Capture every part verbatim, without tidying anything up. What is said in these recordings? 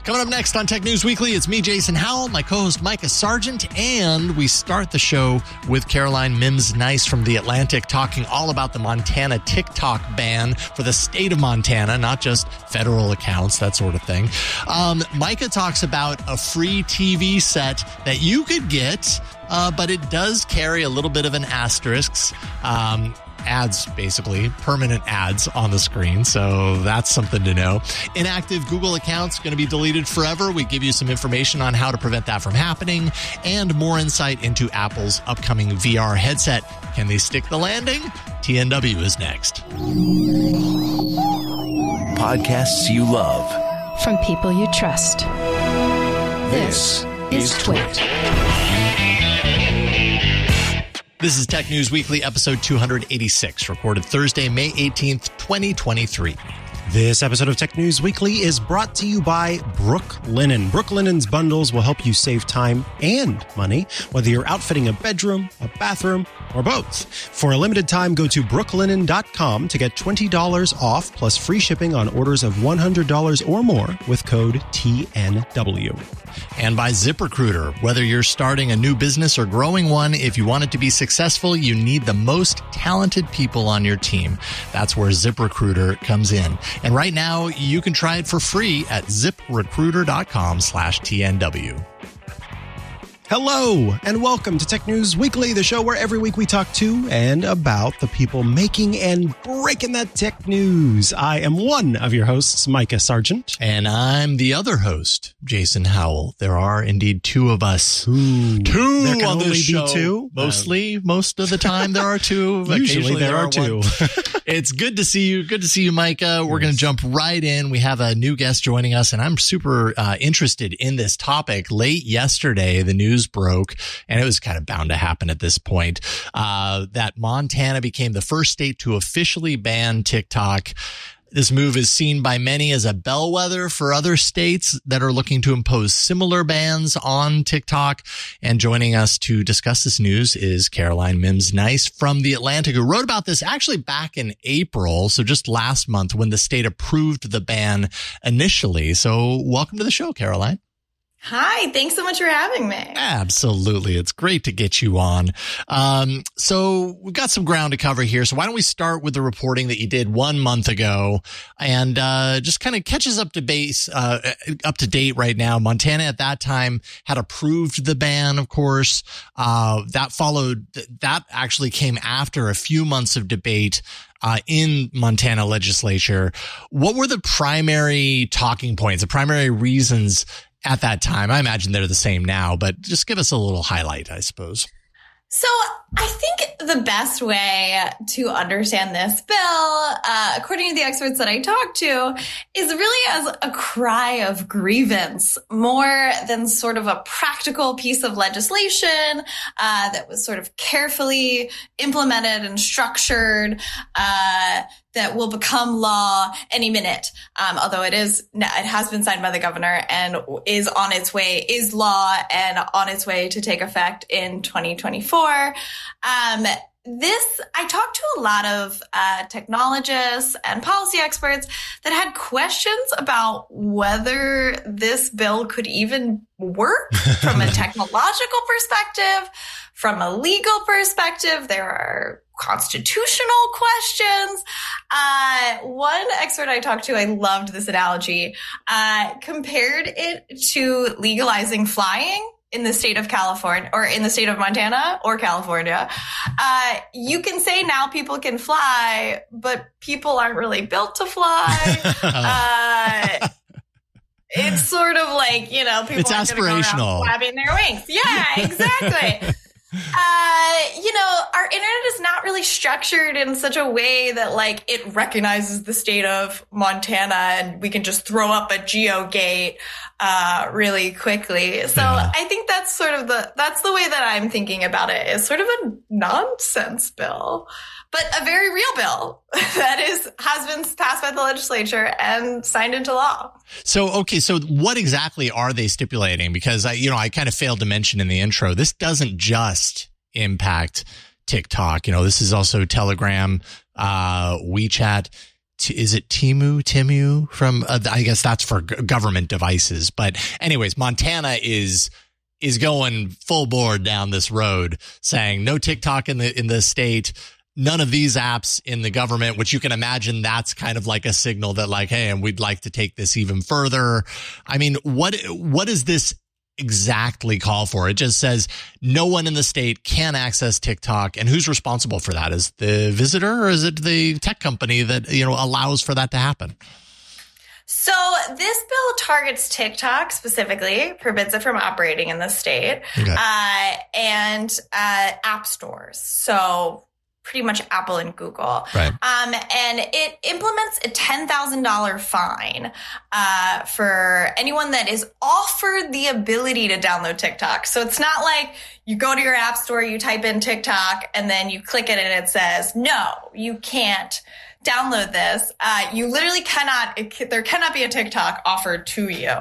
Coming up next on Tech News Weekly, it's me, Jason Howell, my co-host Micah Sargent, and we start the show with Caroline Mims Nice from The Atlantic talking all about the Montana TikTok ban for the state of Montana, not just federal accounts, that sort of thing. Um, Micah talks about a free T V set that you could get, uh, but it does carry a little bit of an asterisk. Um, ads, basically, permanent ads on the screen. So that's something to know. Inactive Google accounts going to be deleted forever. We give you some information on how to prevent that from happening and more insight into Apple's upcoming V R headset. Can they stick the landing? T N W is next. Podcasts you love from people you trust. This, this is Twit. This is Tech News Weekly, episode two eighty-six, recorded Thursday, May eighteenth, twenty twenty-three. This episode of Tech News Weekly is brought to you by Brooklinen. Brooklinen's bundles will help you save time and money, whether you're outfitting a bedroom, a bathroom, or both. For a limited time, go to brooklinen dot com to get twenty dollars off plus free shipping on orders of one hundred dollars or more with code T N W. And by ZipRecruiter. Whether you're starting a new business or growing one, if you want it to be successful, you need the most talented people on your team. That's where ZipRecruiter comes in. And right now, you can try it for free at ziprecruiter dot com slash T N W. Hello, and welcome to Tech News Weekly, the show where every week we talk to and about the people making and breaking that tech news. I am one of your hosts, Micah Sargent. And I'm the other host, Jason Howell. There are indeed two of us. Ooh, two there can on only this show. Be two? Mostly, um, most of the time there are two. Usually there, there are, are two. It's good to see you. Good to see you, Micah. We're yes. going to jump right in. We have a new guest joining us, and I'm super uh, interested in this topic. Late yesterday, the news broke, and it was kind of bound to happen at this point, uh, that Montana became the first state to officially ban TikTok. This move is seen by many as a bellwether for other states that are looking to impose similar bans on TikTok. And joining us to discuss this news is Caroline Mims Nice from The Atlantic, who wrote about this actually back in April, so just last month when the state approved the ban initially. So welcome to the show, Caroline. Hi, thanks so much for having me. Absolutely. It's great to get you on. Um, so we've got some ground to cover here. So why don't we start with the reporting that you did one month ago and uh, just kind of catches up to base, uh, up to date right now. Montana at that time had approved the ban, of course. Uh, that followed, that actually came after a few months of debate Uh, in Montana legislature. What were the primary talking points, the primary reasons at that time? I imagine they're the same now, but just give us a little highlight, I suppose. So I think the best way to understand this bill, uh, according to the experts that I talked to, is really as a cry of grievance more than sort of a practical piece of legislation uh, that was sort of carefully implemented and structured, uh, that will become law any minute. Um, although it is, it has been signed by the governor and is on its way, is law and on its way to take effect in twenty twenty-four. Um, this, I talked to a lot of uh, technologists and policy experts that had questions about whether this bill could even work from a technological perspective, from a legal perspective. There are constitutional questions. Uh, one expert I talked to, I loved this analogy, uh, compared it to legalizing flying in the state of California or in the state of Montana or California. Uh, you can say now people can fly, but people aren't really built to fly. uh, it's sort of like, you know, people it's aren't going to go around flapping their wings. Yeah, exactly. Uh, you know, our internet is not really structured in such a way that like it recognizes the state of Montana and we can just throw up a GeoGate, uh, really quickly. So yeah. I think that's sort of the, that's the way that I'm thinking about it, is sort of a nonsense bill, but a very real bill that is, has been passed by the legislature and signed into law. So, okay. So what exactly are they stipulating? Because I, you know, I kind of failed to mention in the intro, this doesn't just impact TikTok. You know, this is also Telegram, uh, WeChat, is it Timu, Timu from, uh, I guess that's for g- government devices. But anyways, Montana is, is going full board down this road saying no TikTok in the, in the state. None of these apps in the government, which you can imagine that's kind of like a signal that like, hey, and we'd like to take this even further. I mean, what, what does this exactly call for? It just says no one in the state can access TikTok. And who's responsible for that? Is the visitor or is it the tech company that, you know, allows for that to happen? So this bill targets TikTok specifically, forbids it from operating in the state, okay. uh, and uh, app stores. So pretty much Apple and Google. Right. Um, and it implements a ten thousand dollars fine uh, for anyone that is offered the ability to download TikTok. So it's not like you go to your app store, you type in TikTok, and then you click it and it says, no, you can't download this. Uh, you literally cannot, it, there cannot be a TikTok offered to you.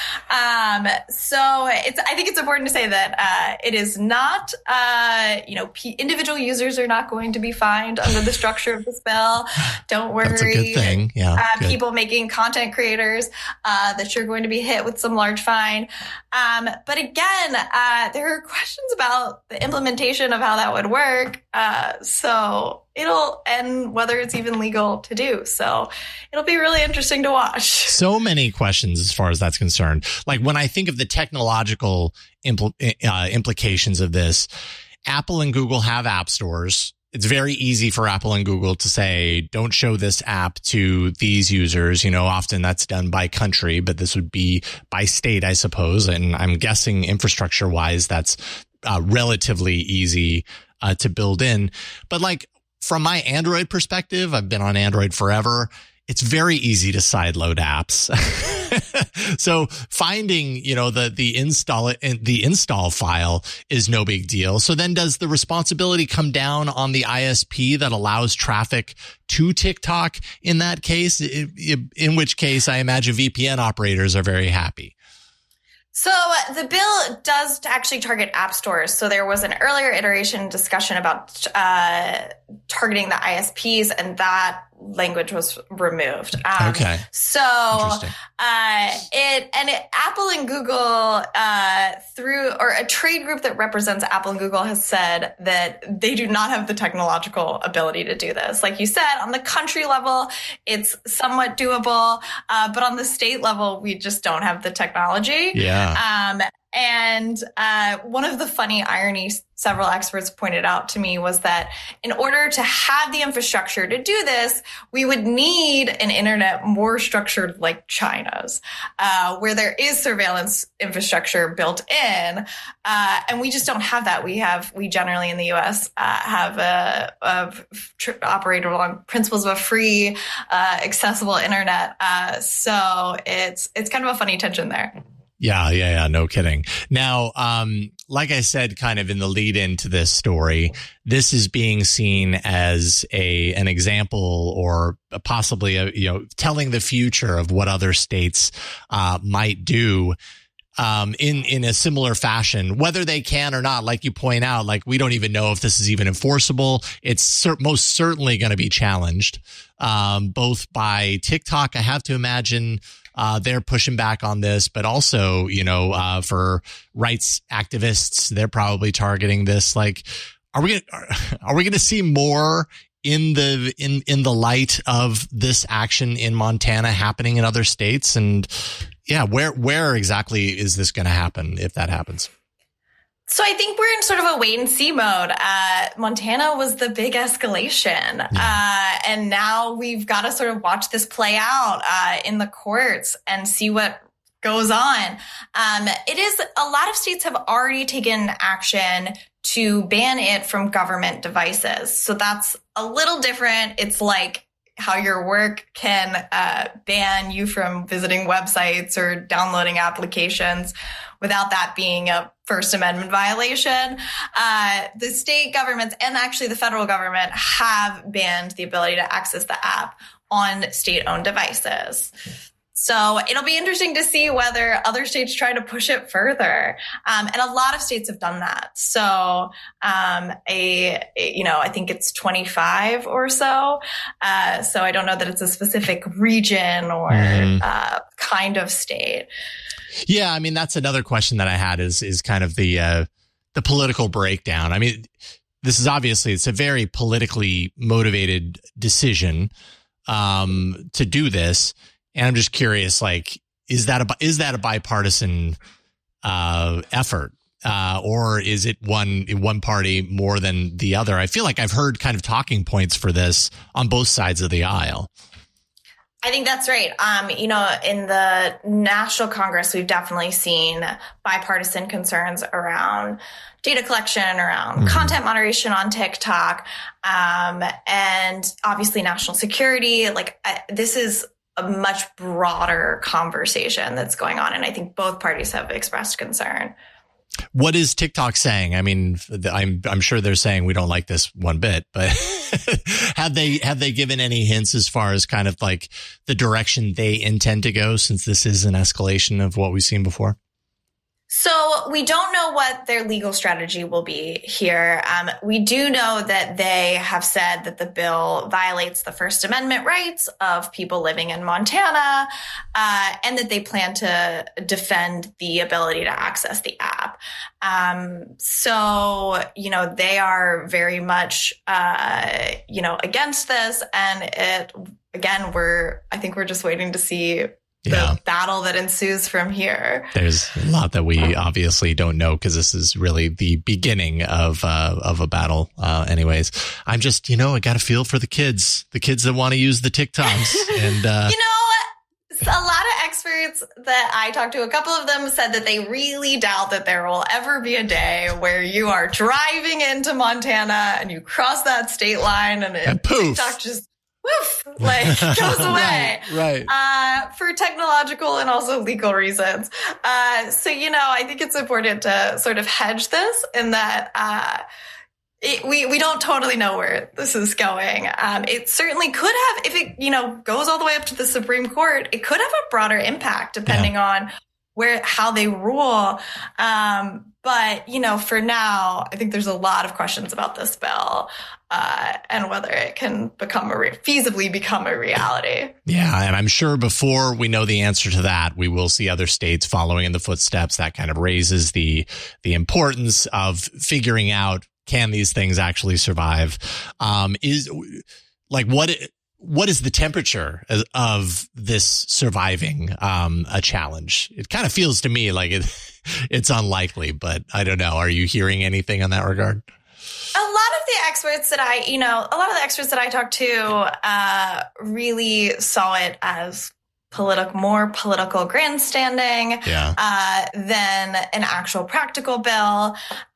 Um, so it's, I think it's important to say that, uh, it is not, uh, you know, p- individual users are not going to be fined under the structure of this bill. Don't worry. That's a good thing. Yeah. Uh, people making content creators, uh, that you're going to be hit with some large fine. Um, but again, uh, there are questions about the implementation of how that would work. Uh, so it'll, and whether it's even legal to do. So it'll be really interesting to watch. So many questions as far as that's concerned. Like when I think of the technological impl- uh, implications of this, Apple and Google have app stores. It's very easy for Apple and Google to say, don't show this app to these users. You know, often that's done by country, but this would be by state, I suppose. And I'm guessing infrastructure wise, that's uh, relatively easy uh, to build in. But like, from my Android perspective, I've been on Android forever. It's very easy to sideload apps. So finding, you know, the, the install, the install file is no big deal. So then does the responsibility come down on the I S P that allows traffic to TikTok in that case? In which case I imagine V P N operators are very happy. So the bill does actually target app stores. So there was an earlier iteration discussion about uh, targeting the I S Ps, and that language was removed. Um, okay. So uh, it and it, Apple and Google uh, through or a trade group that represents Apple and Google has said that they do not have the technological ability to do this. Like you said, on the country level, it's somewhat doable, uh, but on the state level, we just don't have the technology. Yeah. Um, And uh, one of the funny ironies several experts pointed out to me was that in order to have the infrastructure to do this, we would need an internet more structured like China's, uh, where there is surveillance infrastructure built in. Uh, and we just don't have that. We have, we generally in the U S uh, have a, a tr- operated along principles of a free, uh, accessible internet. Uh, so it's, it's kind of a funny tension there. Yeah, yeah, yeah. No kidding. Now, um, like I said, kind of in the lead into this story, this is being seen as a, an example or possibly a, you know, telling the future of what other states, uh, might do. Um, in, in a similar fashion, whether they can or not, like you point out, like we don't even know if this is even enforceable. It's cer- most certainly going to be challenged, um, both by TikTok. I have to imagine, uh, they're pushing back on this, but also, you know, uh, for rights activists, they're probably targeting this. Like, are we, gonna, are we going to see more in the, in, in the light of this action in Montana happening in other states? And, yeah, where where exactly is this going to happen if that happens? So I think we're in sort of a wait and see mode. Uh, Montana was the big escalation. Yeah. Uh, and now we've got to sort of watch this play out uh, in the courts and see what goes on. Um, it is a lot of states have already taken action to ban it from government devices. So that's a little different. It's like how your work can uh, ban you from visiting websites or downloading applications without that being a First Amendment violation. Uh, the state governments and actually the federal government have banned the ability to access the app on state-owned devices. So it'll be interesting to see whether other states try to push it further. Um, and a lot of states have done that. So, um, a, a, you know, I think it's twenty-five or so. Uh, so I don't know that it's a specific region or, mm. uh, kind of state. Yeah. I mean, that's another question that I had is, is kind of the, uh, the political breakdown. I mean, this is obviously, it's a very politically motivated decision, um, to do this. And I'm just curious, like, is that a, is that a bipartisan uh, effort? Uh, or is it one one party more than the other? I feel like I've heard kind of talking points for this on both sides of the aisle. I think that's right. Um, you know, in the National Congress, we've definitely seen bipartisan concerns around data collection, around mm-hmm. content moderation on TikTok, um, and obviously national security. Like, I, this is a much broader conversation that's going on. And I think both parties have expressed concern. What is TikTok saying? I mean, I'm I'm sure they're saying we don't like this one bit, but have they have they given any hints as far as kind of like the direction they intend to go, since this is an escalation of what we've seen before? So we don't know what their legal strategy will be here. Um, we do know that they have said that the bill violates the First Amendment rights of people living in Montana, uh, and that they plan to defend the ability to access the app. Um, so, you know, they are very much, uh, you know, against this. And it, again, we're, I think we're just waiting to see the yeah. battle that ensues from here. There's a lot that we obviously don't know, because this is really the beginning of uh, of a battle. Uh, anyways, I'm just, you know, I got a feel for the kids, the kids that want to use the TikToks. And, uh, you know, a lot of experts that I talked to, a couple of them said that they really doubt that there will ever be a day where you are driving into Montana and you cross that state line and, and poof. TikTok just woof, like goes away, right, right. Uh, for technological and also legal reasons. Uh, so, you know, I think it's important to sort of hedge this in that, uh, it, we, we don't totally know where this is going. Um, it certainly could have, if it, you know, goes all the way up to the Supreme Court, it could have a broader impact depending yeah. on where, how they rule. Um, but, you know, for now, I think there's a lot of questions about this bill. Uh, and whether it can become a re- feasibly become a reality. Yeah. And I'm sure before we know the answer to that, we will see other states following in the footsteps. That kind of raises the, the importance of figuring out, can these things actually survive? Um, is like, what, what is the temperature of this surviving, um, a challenge? It kind of feels to me like it, it's unlikely, but I don't know. Are you hearing anything on that regard? A lot of the experts that I, you know, a lot of the experts that I talked to uh, really saw it as political, more political grandstanding yeah. uh, than an actual practical bill. Um,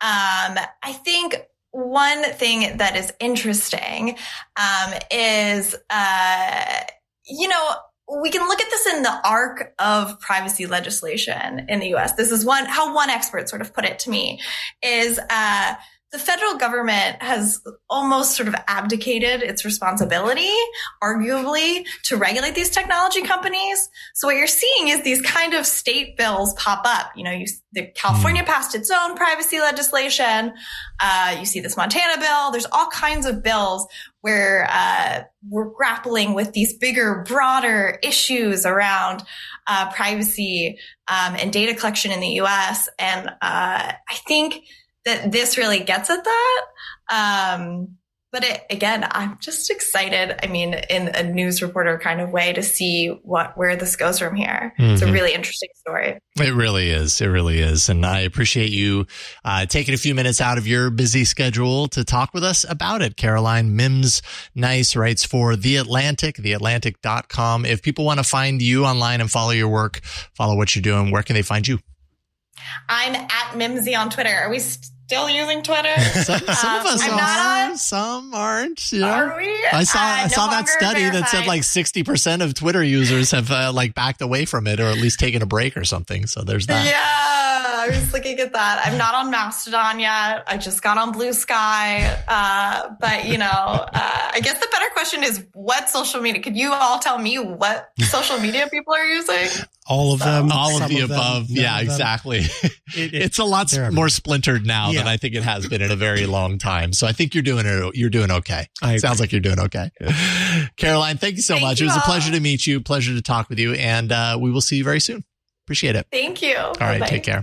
I think one thing that is interesting um, is, uh, you know, we can look at this in the arc of privacy legislation in the U S. This is one, how one expert sort of put it to me is, uh, the federal government has almost sort of abdicated its responsibility, arguably, to regulate these technology companies. So what you're seeing is these kind of state bills pop up. You know, you, the California passed its own privacy legislation. Uh, you see this Montana bill. There's all kinds of bills where uh, we're grappling with these bigger, broader issues around uh, privacy um, and data collection in the U S. And uh, I think that this really gets at that. Um, but it, again, I'm just excited. I mean, in a news reporter kind of way to see what, where this goes from here. Mm-hmm. It's a really interesting story. It really is. It really is. And I appreciate you, uh, taking a few minutes out of your busy schedule to talk with us about it. Caroline Mimbs Nice writes for The Atlantic, the atlantic dot com. If people want to find you online and follow your work, follow what you're doing, where can they find you? I'm at Mimsy on Twitter. Are we still using Twitter? Some, some um, of us I'm are. Not on. Some aren't. You know? Are we? I saw. Uh, I saw no that study verified. that said like sixty percent of Twitter users have uh, like backed away from it, or at least taken a break or something. So there's that. Yeah. I was looking at that. I'm not on Mastodon yet. I just got on Blue Sky. Uh, but, you know, uh, I guess the better question is what social media? Could you all tell me what social media people are using? All of them. All of the of above. Them, yeah, of exactly. It, it, it's a lot more splintered now yeah. than I think it has been in a very long time. So I think you're doing it. You're doing okay. Sounds like you're doing okay. Caroline, thank you so thank much. You it was all. a pleasure to meet you. Pleasure to talk with you. And uh, we will see you very soon. Appreciate it. Thank you. All right. Bye. Take care.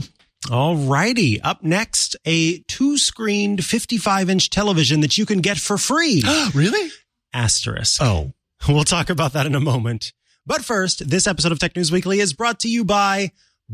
All righty. Up next, a two-screened fifty-five inch television that you can get for free. Really? Asterisk. Oh. We'll talk about that in a moment. But first, this episode of Tech News Weekly is brought to you by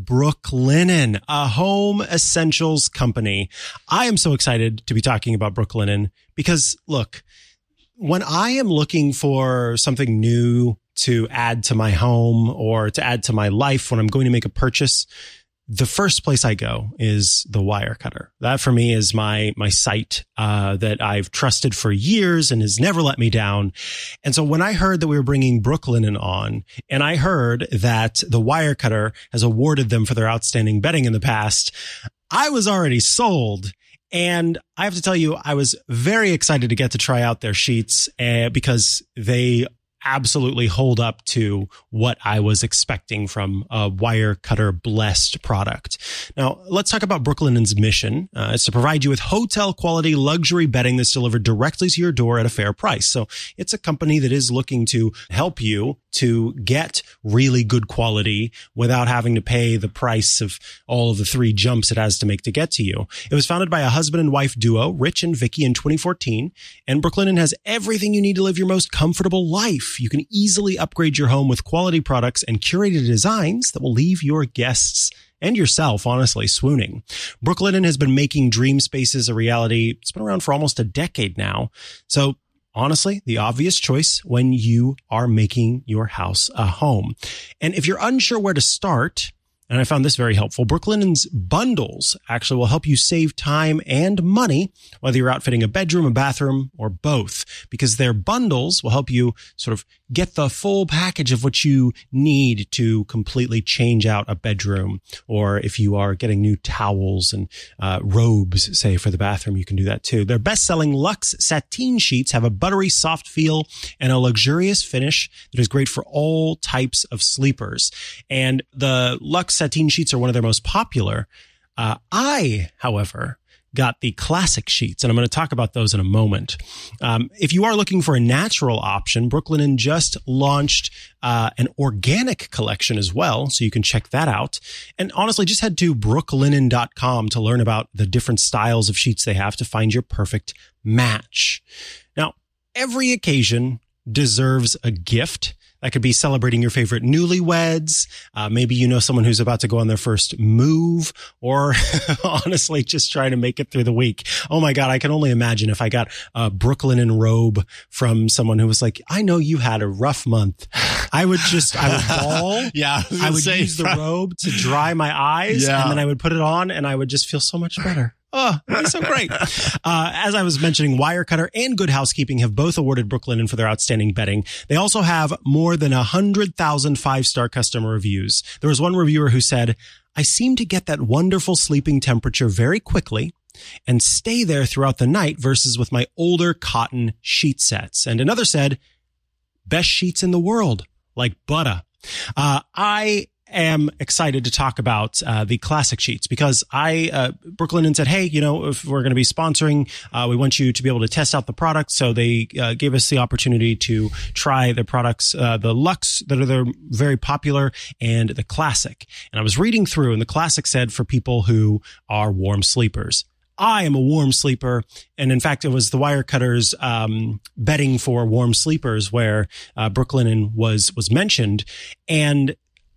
Brooklinen, a home essentials company. I am so excited to be talking about Brooklinen because, look, when I am looking for something new to add to my home or to add to my life when I'm going to make a purchase, the first place I go is the Wirecutter. That for me is my, my site, uh, that I've trusted for years and has never let me down. And so when I heard that we were bringing Brooklinen on and I heard that the Wirecutter has awarded them for their outstanding bedding in the past, I was already sold. And I have to tell you, I was very excited to get to try out their sheets uh, because they absolutely hold up to what I was expecting from a Wirecutter blessed product. Now, let's talk about Brooklinen's mission. Uh, it's to provide you with hotel quality luxury bedding that's delivered directly to your door at a fair price. So it's a company that is looking to help you to get really good quality without having to pay the price of all of the three jumps it has to make to get to you. It was founded by a husband and wife duo, Rich and Vicky, in twenty fourteen, and Brooklinen has everything you need to live your most comfortable life. You can easily upgrade your home with quality products and curated designs that will leave your guests and yourself, honestly, swooning. Brooklinen has been making dream spaces a reality. It's been around for almost a decade now. So honestly, the obvious choice when you are making your house a home. And if you're unsure where to start, and I found this very helpful, Brooklinen's bundles actually will help you save time and money, whether you're outfitting a bedroom, a bathroom, or both, because their bundles will help you sort of get the full package of what you need to completely change out a bedroom. Or if you are getting new towels and uh, robes, say, for the bathroom, you can do that too. Their best-selling Luxe Sateen sheets have a buttery soft feel and a luxurious finish that is great for all types of sleepers. And the Luxe Sateen sheets are one of their most popular. Uh, I, however, got the classic sheets, and I'm going to talk about those in a moment. Um, if you are looking for a natural option, Brooklinen just launched uh, an organic collection as well, so you can check that out. And honestly, just head to brooklinen dot com to learn about the different styles of sheets they have to find your perfect match. Now, every occasion deserves a gift. That could be celebrating your favorite newlyweds. Uh, maybe you know someone who's about to go on their first move, or honestly, just trying to make it through the week. Oh my God, I can only imagine if I got a Brooklinen robe from someone who was like, I know you had a rough month. I would just, I would bawl. yeah. I, I would say, use the robe to dry my eyes, yeah. and then I would put it on and I would just feel so much better. Oh, that's so great. Uh, as I was mentioning, Wirecutter and Good Housekeeping have both awarded Brooklinen for their outstanding bedding. They also have more than one hundred thousand five-star customer reviews. There was one reviewer who said, I seem to get that wonderful sleeping temperature very quickly and stay there throughout the night versus with my older cotton sheet sets. And another said, best sheets in the world, like butter. Uh, I am excited to talk about uh, the classic sheets because I, uh, Brooklinen said, hey, you know, if we're going to be sponsoring, uh, we want you to be able to test out the product. So they uh, gave us the opportunity to try their products, uh, the Luxe that are they're very popular and the classic. And I was reading through, and the classic said for people who are warm sleepers. I am a warm sleeper. And in fact, it was the Wirecutter's um, bedding for warm sleepers where uh, Brooklinen was was mentioned. And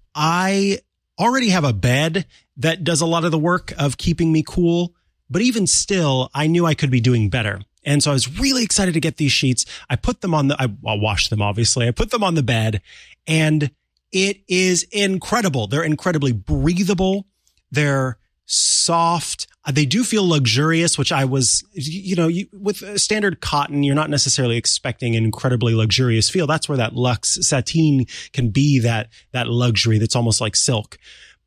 I already have a bed that does a lot of the work of keeping me cool, but even still, I knew I could be doing better. And so I was really excited to get these sheets. I put them on the, I, I washed them, obviously. I put them on the bed, and it is incredible. They're incredibly breathable. They're soft. They do feel luxurious, which I was, you know, you, with standard cotton, you're not necessarily expecting an incredibly luxurious feel. That's where that Luxe Sateen can be that, that luxury that's almost like silk.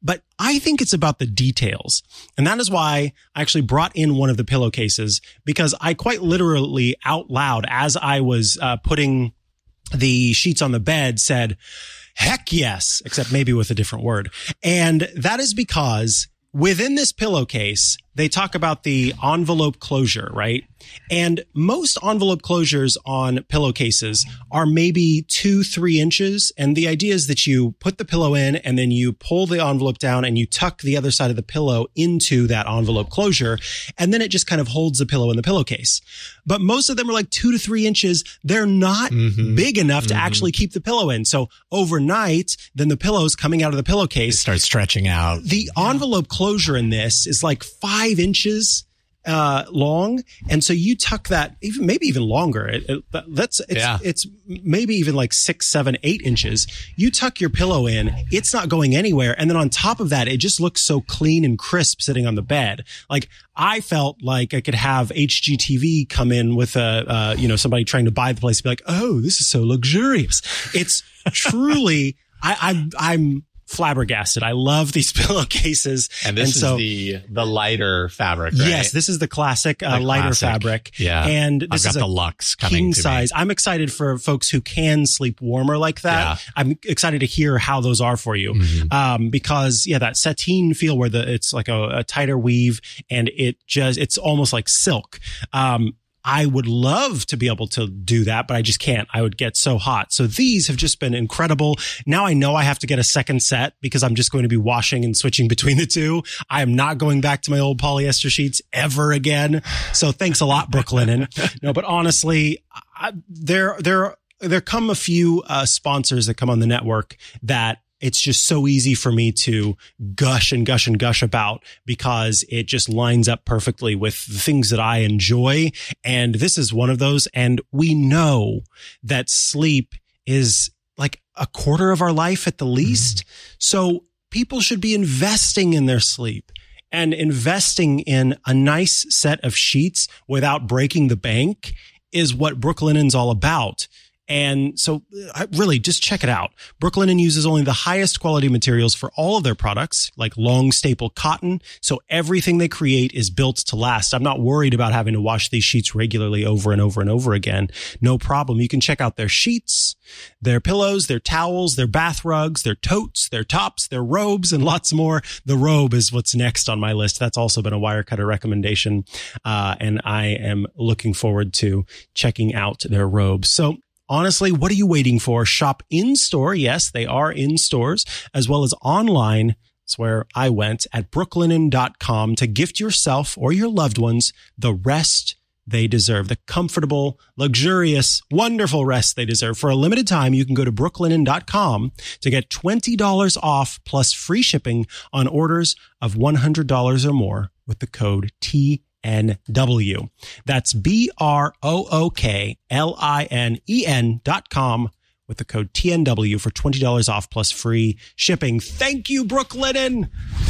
but I think it's about the details. And that is why I actually brought in one of the pillowcases, because I quite literally out loud, as I was uh, putting the sheets on the bed, said, heck yes, except maybe with a different word. And that is because within this pillowcase, they talk about the envelope closure, right? And most envelope closures on pillowcases are maybe two, three inches. And the idea is that you put the pillow in and then you pull the envelope down and you tuck the other side of the pillow into that envelope closure. And then it just kind of holds the pillow in the pillowcase. But most of them are like two to three inches. They're not mm-hmm. big enough mm-hmm. to actually keep the pillow in. So overnight, then the pillow's coming out of the pillowcase. It starts stretching out. The yeah. envelope closure in this is like five inches uh long, and so you tuck that even maybe even longer. It, it, that's it's yeah. it's maybe even like six, seven, eight inches. You tuck your pillow in, it's not going anywhere, and then on top of that, it just looks so clean and crisp sitting on the bed. Like I felt like I could have H G T V come in with a uh, you know somebody trying to buy the place and be like, oh, this is so luxurious. It's truly I, I I'm. flabbergasted. I love these pillowcases. And this and so, is the the lighter fabric, right? Yes, this is the classic uh, the lighter classic. fabric. Yeah. And this I've got is a the luxe coming king to size. Me. I'm excited for folks who can sleep warmer like that. Yeah. I'm excited to hear how those are for you. Mm-hmm. Um, because yeah, that sateen feel where the it's like a, a tighter weave and it just it's almost like silk. Um, I would love to be able to do that, but I just can't. I would get so hot. So these have just been incredible. Now I know I have to get a second set because I'm just going to be washing and switching between the two. I am not going back to my old polyester sheets ever again. So thanks a lot, Brooklinen. No, but honestly, I, there, there, there come a few uh, sponsors that come on the network that it's just so easy for me to gush and gush and gush about because it just lines up perfectly with the things that I enjoy. And this is one of those. And we know that sleep is like a quarter of our life at the least. Mm-hmm. So people should be investing in their sleep and investing in a nice set of sheets without breaking the bank is what Brooklinen's all about. And so I really just check it out. Brooklinen uses only the highest quality materials for all of their products, like long staple cotton. So everything they create is built to last. I'm not worried about having to wash these sheets regularly over and over and over again. No problem. You can check out their sheets, their pillows, their towels, their bath rugs, their totes, their tops, their robes, and lots more. The robe is what's next on my list. That's also been a Wirecutter recommendation. Uh, and I am looking forward to checking out their robes. So honestly, what are you waiting for? Shop in store. Yes, they are in stores as well as online. That's where I went at brooklinen dot com to gift yourself or your loved ones the rest they deserve, the comfortable, luxurious, wonderful rest they deserve. For a limited time, you can go to brooklinen dot com to get twenty dollars off plus free shipping on orders of one hundred dollars or more with the code T N W. That's B R O O K L I N E N dot com with the code T N W for twenty dollars off plus free shipping. Thank you, Brooklinen.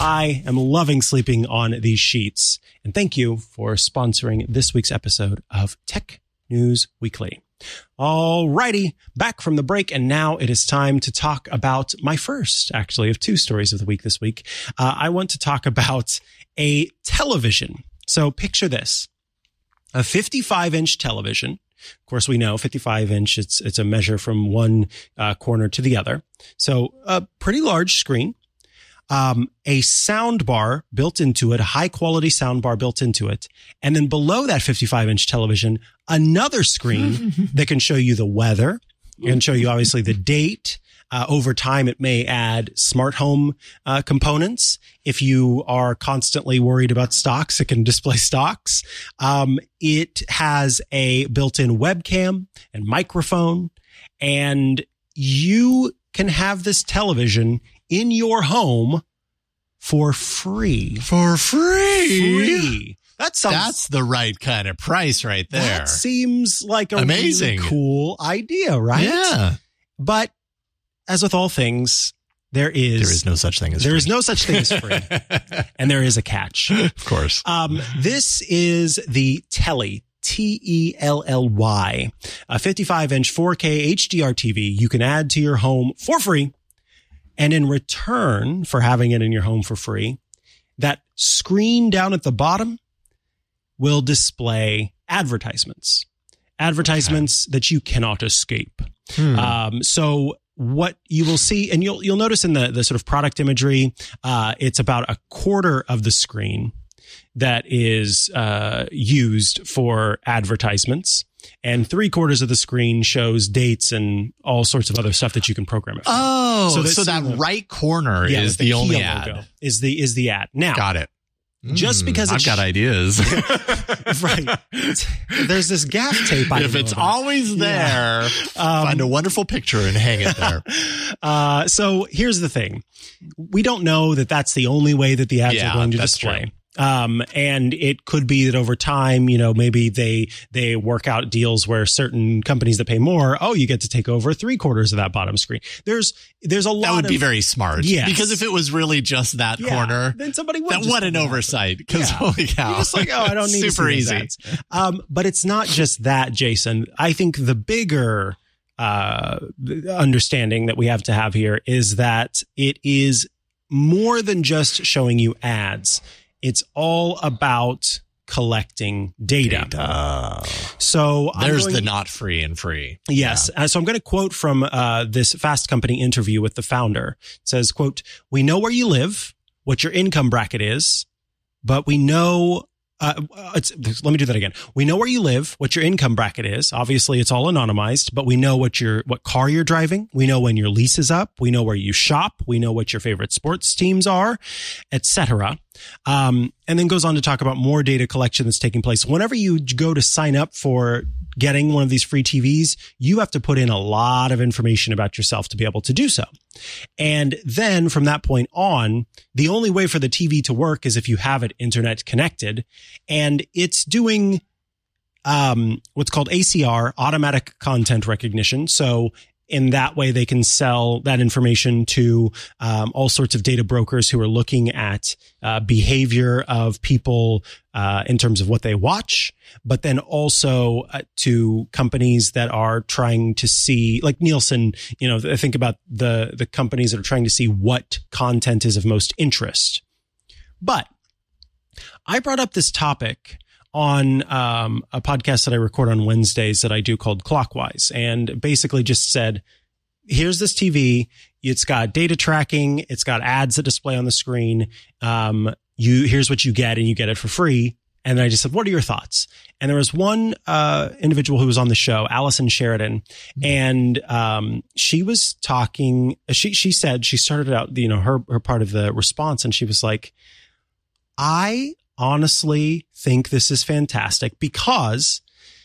I am loving sleeping on these sheets. And thank you for sponsoring this week's episode of Tech News Weekly. All righty, back from the break. And now it is time to talk about my first, actually, of two stories of the week this week. Uh, I want to talk about a television. So picture this, a fifty-five inch television. Of course, we know fifty-five inch, it's, it's a measure from one uh, corner to the other. So a pretty large screen, um, a sound bar built into it, a high quality sound bar built into it. And then below that fifty-five inch television, another screen that can show you the weather and show you obviously the date. Uh, over time, it may add smart home uh, components. If you are constantly worried about stocks, it can display stocks. Um, it has a built-in webcam and microphone, and you can have this television in your home for free. For free? Free. That sounds, That's the right kind of price right there. That seems like a amazing, really cool idea, right? Yeah. But as with all things, there is there is no such thing as there free. is no such thing as free, and there is a catch. Of course. Um, this is the Telly, T E L L Y, a fifty-five inch four K H D R T V you can add to your home for free. And in return for having it in your home for free, that screen down at the bottom will display advertisements, advertisements okay. that you cannot escape. Hmm. Um, so what you will see, and you'll you'll notice in the the sort of product imagery, uh, it's about a quarter of the screen that is uh, used for advertisements, and three quarters of the screen shows dates and all sorts of other stuff that you can program it for. Oh, so, so that the, right corner yeah, is the, the only ad. Is the is the ad. Now, got it. Just mm, because I've it's, got ideas. Right. There's this gaff tape. I if it's about. always there, yeah. um, find a wonderful picture and hang it there. Uh, so here's the thing. We don't know that that's the only way that the ads yeah, are going to that's display. True. Um, and it could be that over time, you know, maybe they, they work out deals where certain companies that pay more, oh, you get to take over three quarters of that bottom screen. There's, there's a lot. That would of, be very smart. Yes. Because if it was really just that yeah, corner, then somebody would. That what an oversight. Because yeah. holy cow. You're just like, oh, I don't need super to easy. Ads. Um, but it's not just that, Jason. I think the bigger, uh, understanding that we have to have here is that it is more than just showing you ads. It's all about collecting data. data. So there's going, the not free and free. Yes. Yeah. Uh, so I'm going to quote from uh, this Fast Company interview with the founder. It says, quote, "We know where you live, what your income bracket is, but we know Uh, it's, let me do that again. We know where you live, what your income bracket is. Obviously, it's all anonymized, but we know what your what car you're driving. We know when your lease is up. We know where you shop. We know what your favorite sports teams are, et cetera. Um, and then goes on to talk about more data collection that's taking place. Whenever you go to sign up for getting one of these free T Vs, you have to put in a lot of information about yourself to be able to do so. And then from that point on, the only way for the T V to work is if you have it internet connected, and it's doing um, what's called A C R, automatic content recognition. So in that way, they can sell that information to um, all sorts of data brokers who are looking at uh, behavior of people uh, in terms of what they watch, but then also uh, to companies that are trying to see, like Nielsen, you know, I think about the the companies that are trying to see what content is of most interest. But I brought up this topic on um, a podcast that I record on Wednesdays that I do called Clockwise, and basically just said, here's this T V. It's got data tracking. It's got ads that display on the screen. Um, you here's what you get, and you get it for free. And then I just said, what are your thoughts? And there was one uh, individual who was on the show, Allison Sheridan, and um, she was talking. She she said she started out, you know, her her part of the response, and she was like, I honestly think this is fantastic because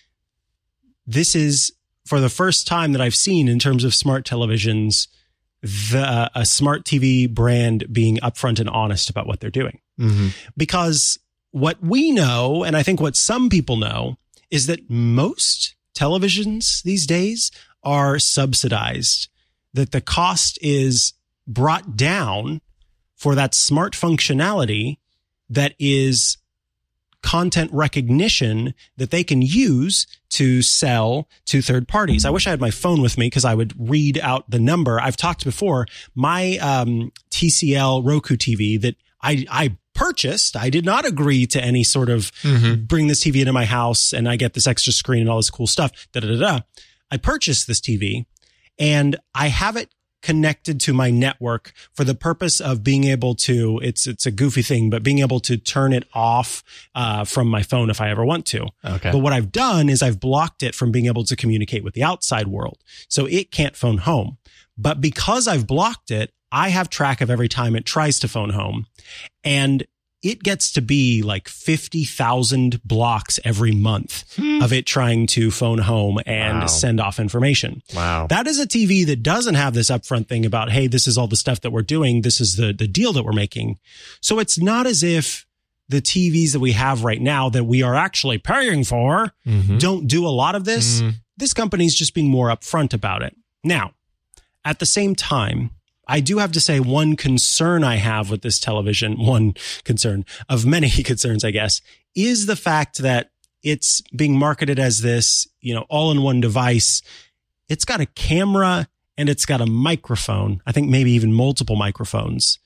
this is for the first time that I've seen in terms of smart televisions, the a smart T V brand being upfront and honest about what they're doing. Mm-hmm. Because what we know, and I think what some people know, is that most televisions these days are subsidized, that the cost is brought down for that smart functionality that is content recognition that they can use to sell to third parties. I wish I had my phone with me because I would read out the number. I've talked before, my um, T C L Roku T V that I, I purchased. I did not agree to any sort of mm-hmm. bring this T V into my house and I get this extra screen and all this cool stuff. Da, da, da, da. I purchased this T V and I have it connected to my network for the purpose of being able to, it's, it's a goofy thing, but being able to turn it off, uh, from my phone if I ever want to. Okay. But what I've done is I've blocked it from being able to communicate with the outside world. So it can't phone home. But because I've blocked it, I have track of every time it tries to phone home, and it gets to be like fifty thousand blocks every month hmm. of it trying to phone home and wow. send off information. Wow. That is a T V that doesn't have this upfront thing about, hey, this is all the stuff that we're doing. This is the, the deal that we're making. So it's not as if the T Vs that we have right now that we are actually paying for mm-hmm. don't do a lot of this. Mm. This company's just being more upfront about it. Now, at the same time, I do have to say one concern I have with this television, one concern of many concerns, I guess, is the fact that it's being marketed as this, you know, all-in-one device. It's got a camera and it's got a microphone, I think maybe even multiple microphones.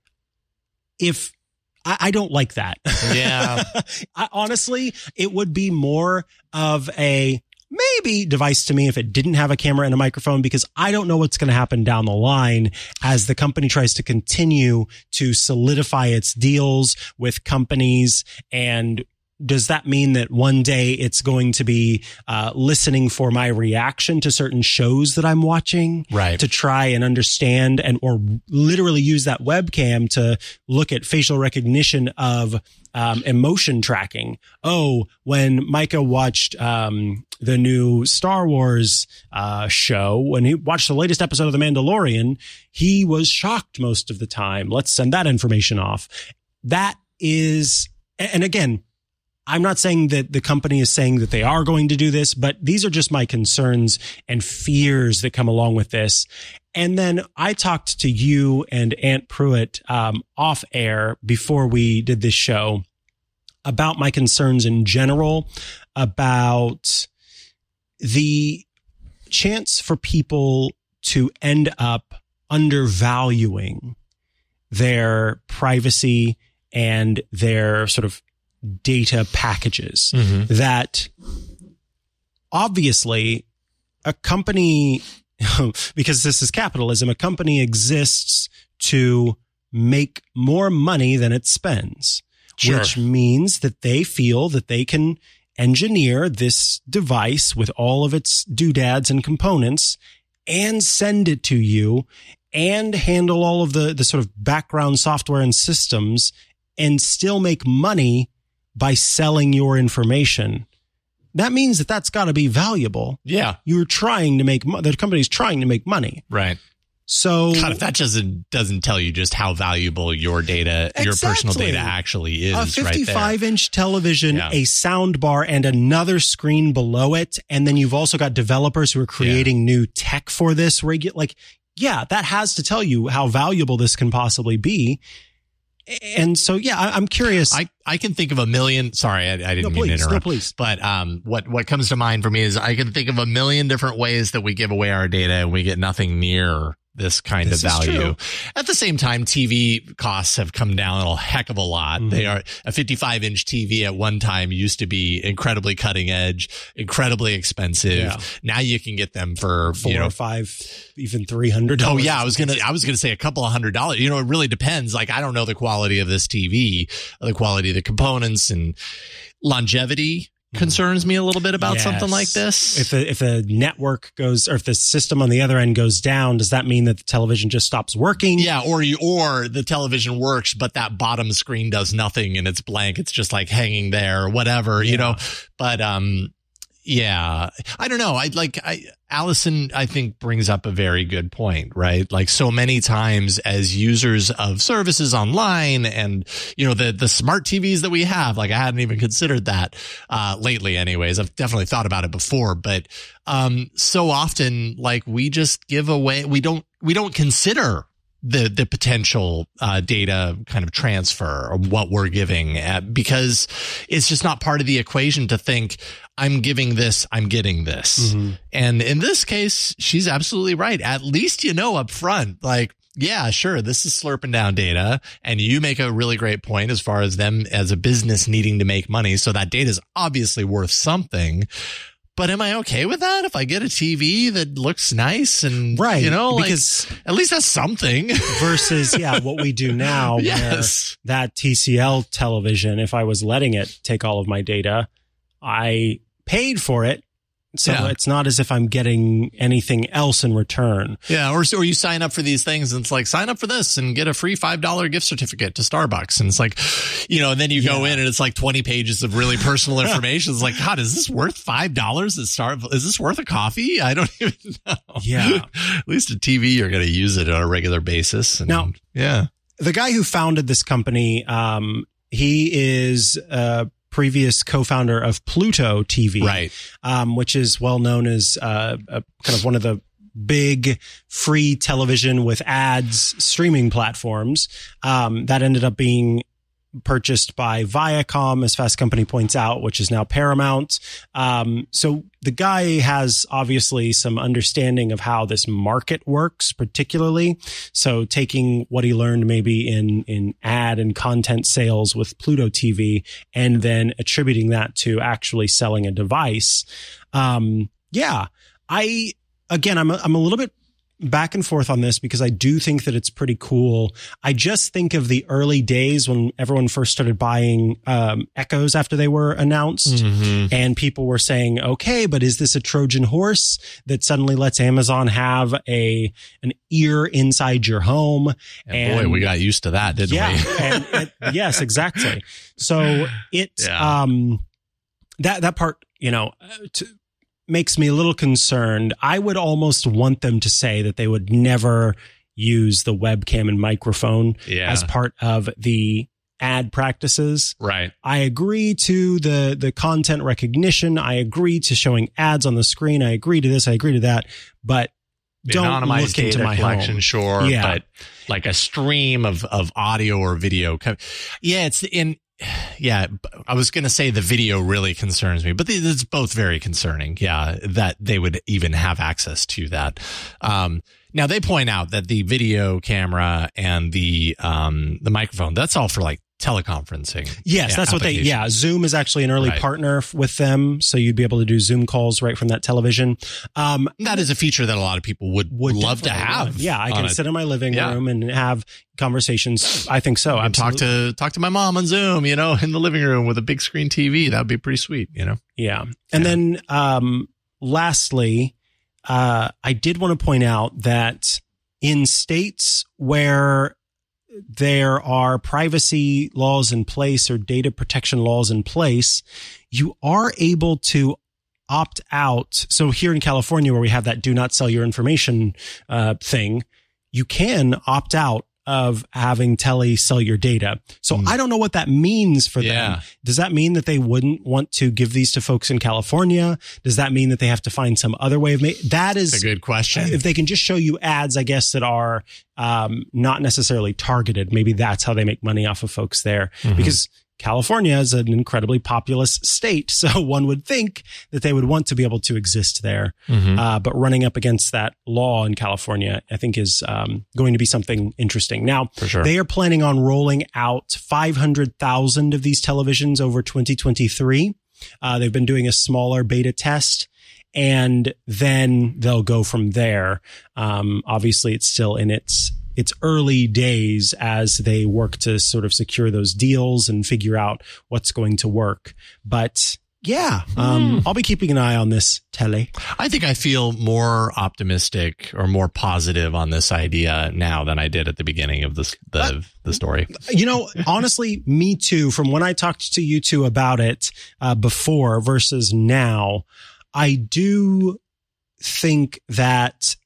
If I, I don't like that. Yeah. I, honestly, it would be more of a maybe device to me if it didn't have a camera and a microphone, because I don't know what's going to happen down the line as the company tries to continue to solidify its deals with companies. And does that mean that one day it's going to be uh, listening for my reaction to certain shows that I'm watching, right, to try and understand and or literally use that webcam to look at facial recognition of um, emotion tracking? Oh, when Micah watched um, the new Star Wars uh, show, when he watched the latest episode of The Mandalorian, he was shocked most of the time. Let's send that information off. That is, and again, I'm not saying that the company is saying that they are going to do this, but these are just my concerns and fears that come along with this. And then I talked to you and Aunt Pruitt um, off air before we did this show about my concerns in general about the chance for people to end up undervaluing their privacy and their sort of data packages. Mm-hmm. That obviously a company, because this is capitalism, a company exists to make more money than it spends, sure, which means that they feel that they can engineer this device with all of its doodads and components and send it to you and handle all of the, the sort of background software and systems and still make money by selling your information. That means that that's got to be valuable. Yeah. You're trying to make, mo- the company's trying to make money. Right. So God, if that doesn't, doesn't tell you just how valuable your data, exactly, your personal data actually is. A fifty-five right inch television, yeah, a sound bar, and another screen below it. And then you've also got developers who are creating yeah. new tech for this. Regu- like, yeah, that has to tell you how valuable this can possibly be. And so, yeah, I, I'm curious. I, I can think of a million. Sorry, I, I didn't no, mean please, to interrupt. No, please. But um, what what comes to mind for me is I can think of a million different ways that we give away our data and we get nothing near this kind this of value. At the same time, T V costs have come down a heck of a lot. Mm-hmm. They are a fifty-five inch T V at one time used to be incredibly cutting edge, incredibly expensive. Yeah. Now you can get them for four you know, or five, even three hundred dollars. Oh yeah, I was gonna, I was gonna say a couple of hundred dollars. You know, it really depends. Like, I don't know the quality of this T V, the quality of the components, and longevity concerns me a little bit about yes. something like this. If the, if the network goes, or if the system on the other end goes down, does that mean that the television just stops working? Yeah. Or you, or the television works, but that bottom screen does nothing and it's blank. It's just like hanging there or whatever, yeah. you know, but, um, yeah, I don't know. I like, I, Allison, I think brings up a very good point, right? Like, so many times as users of services online and, you know, the, the smart T Vs that we have, like I hadn't even considered that, uh, lately anyways. I've definitely thought about it before, but, um, so often, like, we just give away, we don't, we don't consider the, the potential, uh, data kind of transfer or what we're giving at, because it's just not part of the equation to think I'm giving this, I'm getting this. Mm-hmm. And in this case, she's absolutely right. At least, you know, up front, like, yeah, sure, this is slurping down data. And you make a really great point as far as them as a business needing to make money. So that data is obviously worth something. But am I okay with that if I get a T V that looks nice and, right, you know, because like, at least that's something versus, yeah, what we do now, yes, where that T C L television, if I was letting it take all of my data, I paid for it. So yeah. it's not as if I'm getting anything else in return. Yeah. Or, or you sign up for these things and it's like, sign up for this and get a free five dollar gift certificate to Starbucks. And it's like, you know, and then you yeah. go in and it's like twenty pages of really personal information. It's like, God, is this worth five dollars at Starbucks? Is this worth a coffee? I don't even know. Yeah. At least a T V, you're going to use it on a regular basis. And, now, yeah. The guy who founded this company, um, he is, uh, previous co-founder of Pluto T V, right? Um, which is well known as uh, a, kind of one of the big free television with ads streaming platforms. Um, that ended up being purchased by Viacom, as Fast Company points out, which is now Paramount. Um, so the guy has obviously some understanding of how this market works, particularly. So taking what he learned maybe in, in ad and content sales with Pluto T V and then attributing that to actually selling a device. Um, yeah, I, again, I'm a, I'm a little bit back and forth on this because I do think that it's pretty cool. I just think of the early days when everyone first started buying um, Echoes after they were announced, mm-hmm. and people were saying, okay, but is this a Trojan horse that suddenly lets Amazon have a an ear inside your home? And, and boy, we got used to that, didn't yeah, we? and, and, yes, exactly. So it, yeah. um, that, that part, you know, to, makes me a little concerned. I would almost want them to say that they would never use the webcam and microphone yeah. as part of the ad practices. Right. I agree to the, the content recognition. I agree to showing ads on the screen. I agree to this. I agree to that. But the don't anonymized look into data my collection, home. Sure. Yeah. But like a stream of, of audio or video. Yeah. It's in, Yeah, I was going to say the video really concerns me, but it's both very concerning. Yeah, that they would even have access to that. Um, now they point out that the video camera and the um, the microphone, that's all for like teleconferencing. Yes, yeah, that's what they, yeah. Zoom is actually an early right. partner f- with them. So you'd be able to do Zoom calls right from that television. Um, that is a feature that a lot of people would, would love to have. Want. Yeah, I can a, sit in my living yeah. room and have conversations. I think so. I talk to, talk to my mom on Zoom, you know, in the living room with a big screen T V. That would be pretty sweet, you know? Yeah. And yeah. then, um, lastly, uh, I did want to point out that in states where there are privacy laws in place or data protection laws in place, you are able to opt out. So here in California, where we have that do not sell your information uh, thing, you can opt out of having Tele sell your data. So mm. I don't know what that means for yeah. them. Does that mean that they wouldn't want to give these to folks in California? Does that mean that they have to find some other way of making? That is That's a good question. If they can just show you ads, I guess, that are um, not necessarily targeted, maybe that's how they make money off of folks there. Mm-hmm. Because California is an incredibly populous state, so one would think that they would want to be able to exist there. Mm-hmm. Uh, but running up against that law in California, I think, is um, going to be something interesting. Now, For sure. they are planning on rolling out five hundred thousand of these televisions over twenty twenty-three. Uh, they've been doing a smaller beta test, and then they'll go from there. Um, obviously, it's still in its It's early days as they work to sort of secure those deals and figure out what's going to work. But yeah, um, mm. I'll be keeping an eye on this Tele. I think I feel more optimistic or more positive on this idea now than I did at the beginning of this, the, uh, the story. You know, honestly, me too. From when I talked to you two about it uh, before versus now, I do think that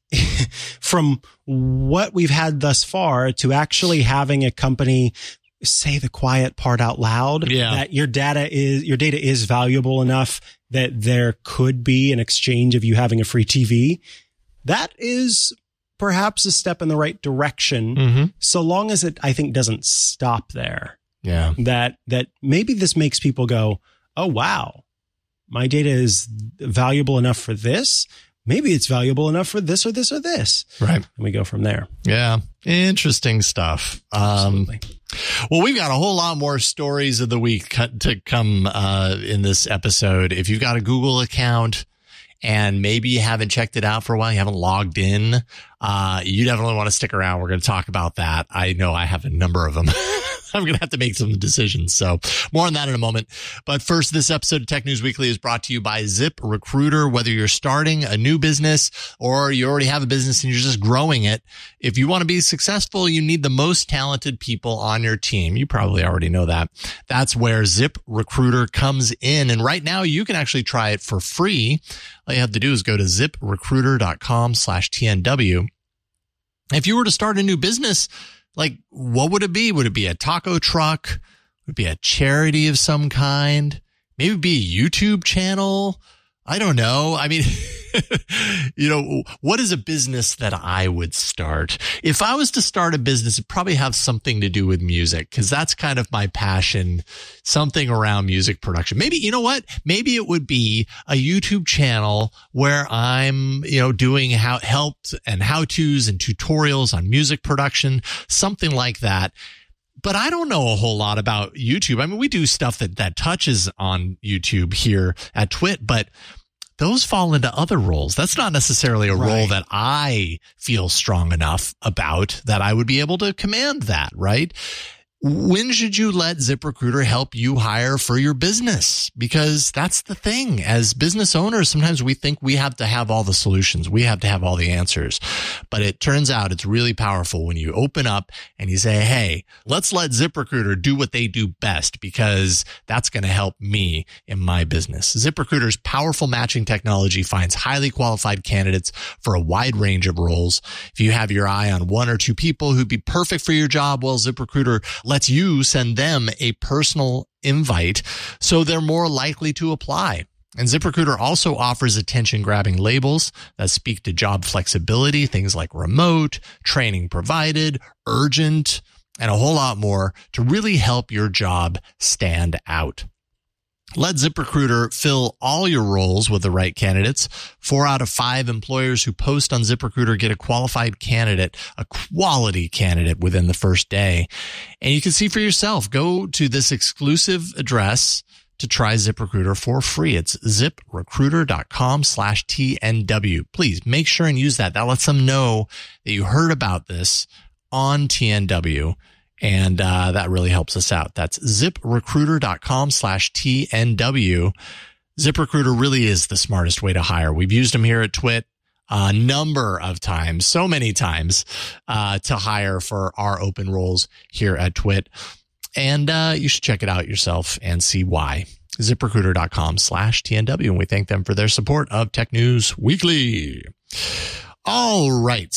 from what we've had thus far to actually having a company say the quiet part out loud, yeah. that your data is, your data is valuable enough that there could be an exchange of you having a free T V. That is perhaps a step in the right direction. Mm-hmm. So long as it, I think, doesn't stop there. Yeah. That, that maybe this makes people go, oh, wow, my data is valuable enough for this. Maybe it's valuable enough for this or this or this. Right. And we go from there. Yeah. Interesting stuff. Um, Absolutely. Well, we've got a whole lot more stories of the week to come uh, in this episode. If you've got a Google account and maybe you haven't checked it out for a while, you haven't logged in, uh, you definitely want to stick around. We're going to talk about that. I know I have a number of them. I'm going to have to make some decisions. So more on that in a moment. But first, this episode of Tech News Weekly is brought to you by ZipRecruiter. Whether you're starting a new business or you already have a business and you're just growing it, if you want to be successful, you need the most talented people on your team. You probably already know that. That's where ZipRecruiter comes in. And right now you can actually try it for free. All you have to do is go to ziprecruiter.com slash TNW. If you were to start a new business, like, what would it be? Would it be a taco truck? Would it be a charity of some kind? Maybe be a YouTube channel? I don't know. I mean, you know, what is a business that I would start? If I was to start a business, it'd probably have something to do with music, because that's kind of my passion, something around music production. Maybe, you know what? Maybe it would be a YouTube channel where I'm, you know, doing how helps and how-tos and tutorials on music production, something like that. But I don't know a whole lot about YouTube. I mean, we do stuff that, that touches on YouTube here at Twit, but those fall into other roles. That's not necessarily a Right. role that I feel strong enough about that I would be able to command that, right? When should you let ZipRecruiter help you hire for your business? Because that's the thing. As business owners, sometimes we think we have to have all the solutions. We have to have all the answers. But it turns out it's really powerful when you open up and you say, hey, let's let ZipRecruiter do what they do best, because that's going to help me in my business. ZipRecruiter's powerful matching technology finds highly qualified candidates for a wide range of roles. If you have your eye on one or two people who'd be perfect for your job, well, ZipRecruiter lets you send them a personal invite, so they're more likely to apply. And ZipRecruiter also offers attention-grabbing labels that speak to job flexibility, things like remote, training provided, urgent, and a whole lot more to really help your job stand out. Let ZipRecruiter fill all your roles with the right candidates. Four out of five employers who post on ZipRecruiter get a qualified candidate, a quality candidate within the first day. And you can see for yourself. Go to this exclusive address to try ZipRecruiter for free. It's ziprecruiter.com slash TNW. Please make sure and use that. That lets them know that you heard about this on T N W. And uh, that really helps us out. That's ziprecruiter.com slash TNW. ZipRecruiter really is the smartest way to hire. We've used them here at Twit a number of times, so many times, uh, to hire for our open roles here at Twit. And uh, you should check it out yourself and see why. ZipRecruiter.com slash TNW. And we thank them for their support of Tech News Weekly. All right.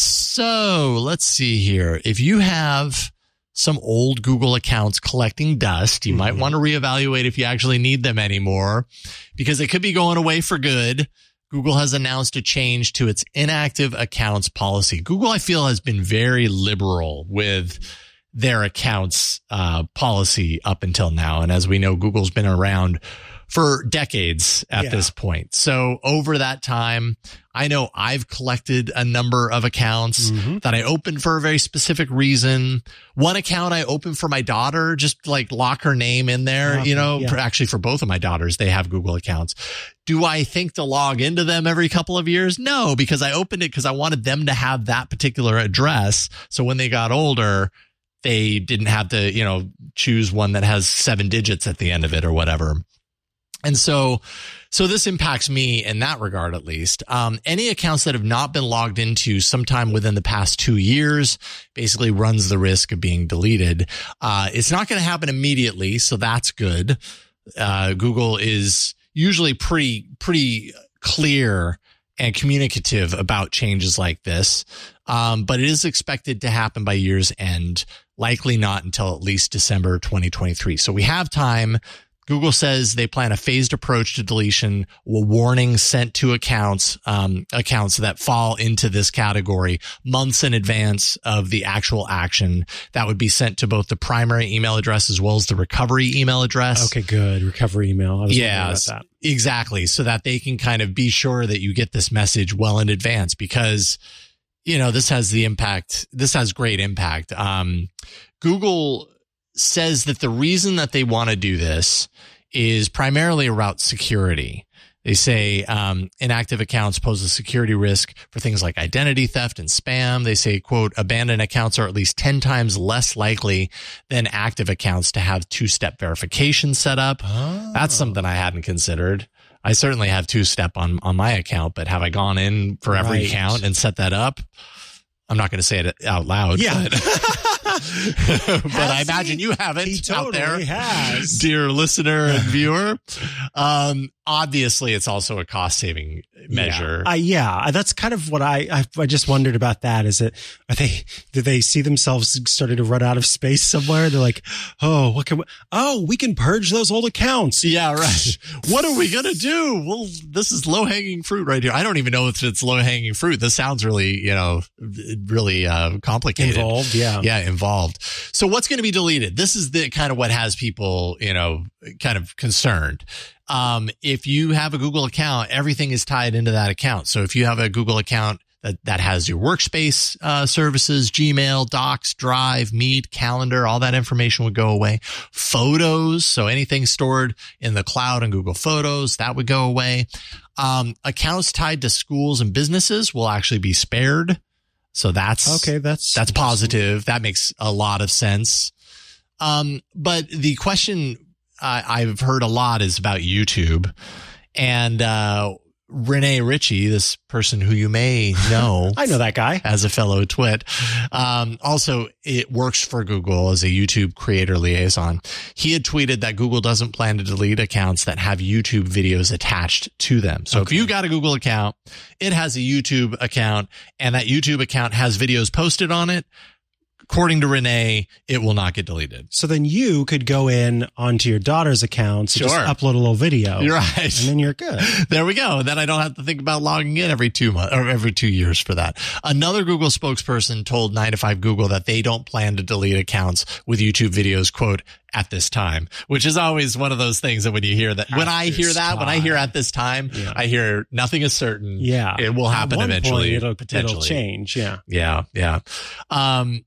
So let's see here. If you have some old Google accounts collecting dust, you mm-hmm. might want to reevaluate if you actually need them anymore, because they could be going away for good. Google has announced a change to its inactive accounts policy. Google, I feel, has been very liberal with their accounts uh, policy up until now. And as we know, Google's been around for decades at yeah. this point. So over that time, I know I've collected a number of accounts mm-hmm. that I opened for a very specific reason. One account I opened for my daughter, just like lock her name in there, okay, you know, yeah. actually for both of my daughters, they have Google accounts. Do I think to log into them every couple of years? No, because I opened it because I wanted them to have that particular address. So when they got older, they didn't have to, you know, choose one that has seven digits at the end of it or whatever. And so, so this impacts me in that regard, at least. Um, any accounts that have not been logged into sometime within the past two years basically runs the risk of being deleted. Uh, it's not going to happen immediately, so that's good. Uh, Google is usually pretty, pretty clear and communicative about changes like this. Um, but it is expected to happen by year's end, likely not until at least December twenty twenty-three. So we have time. Google says they plan a phased approach to deletion, with warnings sent to accounts, um, accounts that fall into this category months in advance of the actual action. That would be sent to both the primary email address as well as the recovery email address. Okay, good. Recovery email. I was yeah, about that. Exactly. So that they can kind of be sure that you get this message well in advance, because, you know, this has the impact. This has great impact. Um, Google says that the reason that they want to do this is primarily around security. They say um, inactive accounts pose a security risk for things like identity theft and spam. They say, quote, abandoned accounts are at least ten times less likely than active accounts to have two-step verification set up. Oh. That's something I hadn't considered. I certainly have two-step on, on my account, but have I gone in for every right. account and set that up? I'm not going to say it out loud. Yeah. But, but I imagine you haven't he totally out there, has. dear listener and viewer. Um, obviously it's also a cost saving measure. Yeah. Uh, yeah, that's kind of what I, I I just wondered about that. Is it, are they, do they see themselves starting to run out of space somewhere? They're like, oh, what can we, oh, we can purge those old accounts. Yeah, right. What are we going to do? Well, this is low hanging fruit right here. I don't even know if it's low hanging fruit. This sounds really, you know, really uh, complicated. Involved, yeah. Yeah, involved. So what's going to be deleted? This is the kind of what has people, you know, kind of concerned. Um, if you have a Google account, everything is tied into that account. So if you have a Google account that, that has your workspace, uh, services, Gmail, Docs, Drive, Meet, Calendar, all that information would go away. Photos. So anything stored in the cloud and Google Photos, that would go away. Um, accounts tied to schools and businesses will actually be spared. So that's, okay. That's, that's positive. That makes a lot of sense. Um, but the question Uh, I've heard a lot is about YouTube, and uh, Rene Ritchie, this person who you may know, I know that guy as a fellow twit. Um, also, it works for Google as a YouTube creator liaison. He had tweeted that Google doesn't plan to delete accounts that have YouTube videos attached to them. So okay. If you got a Google account, it has a YouTube account, and that YouTube account has videos posted on it. According to Renee, it will not get deleted. So then you could go in onto your daughter's accounts and sure. just upload a little video. You're right. And then you're good. There we go. Then I don't have to think about logging in every two months or every two years for that. Another Google spokesperson told nine to five Google that they don't plan to delete accounts with YouTube videos, quote, at this time, which is always one of those things that when you hear that, at when I hear that, time. when I hear at this time, yeah. I hear nothing is certain. Yeah. It will happen at one eventually. Point, it'll, potentially. It'll change. Yeah. Yeah. Yeah. Um,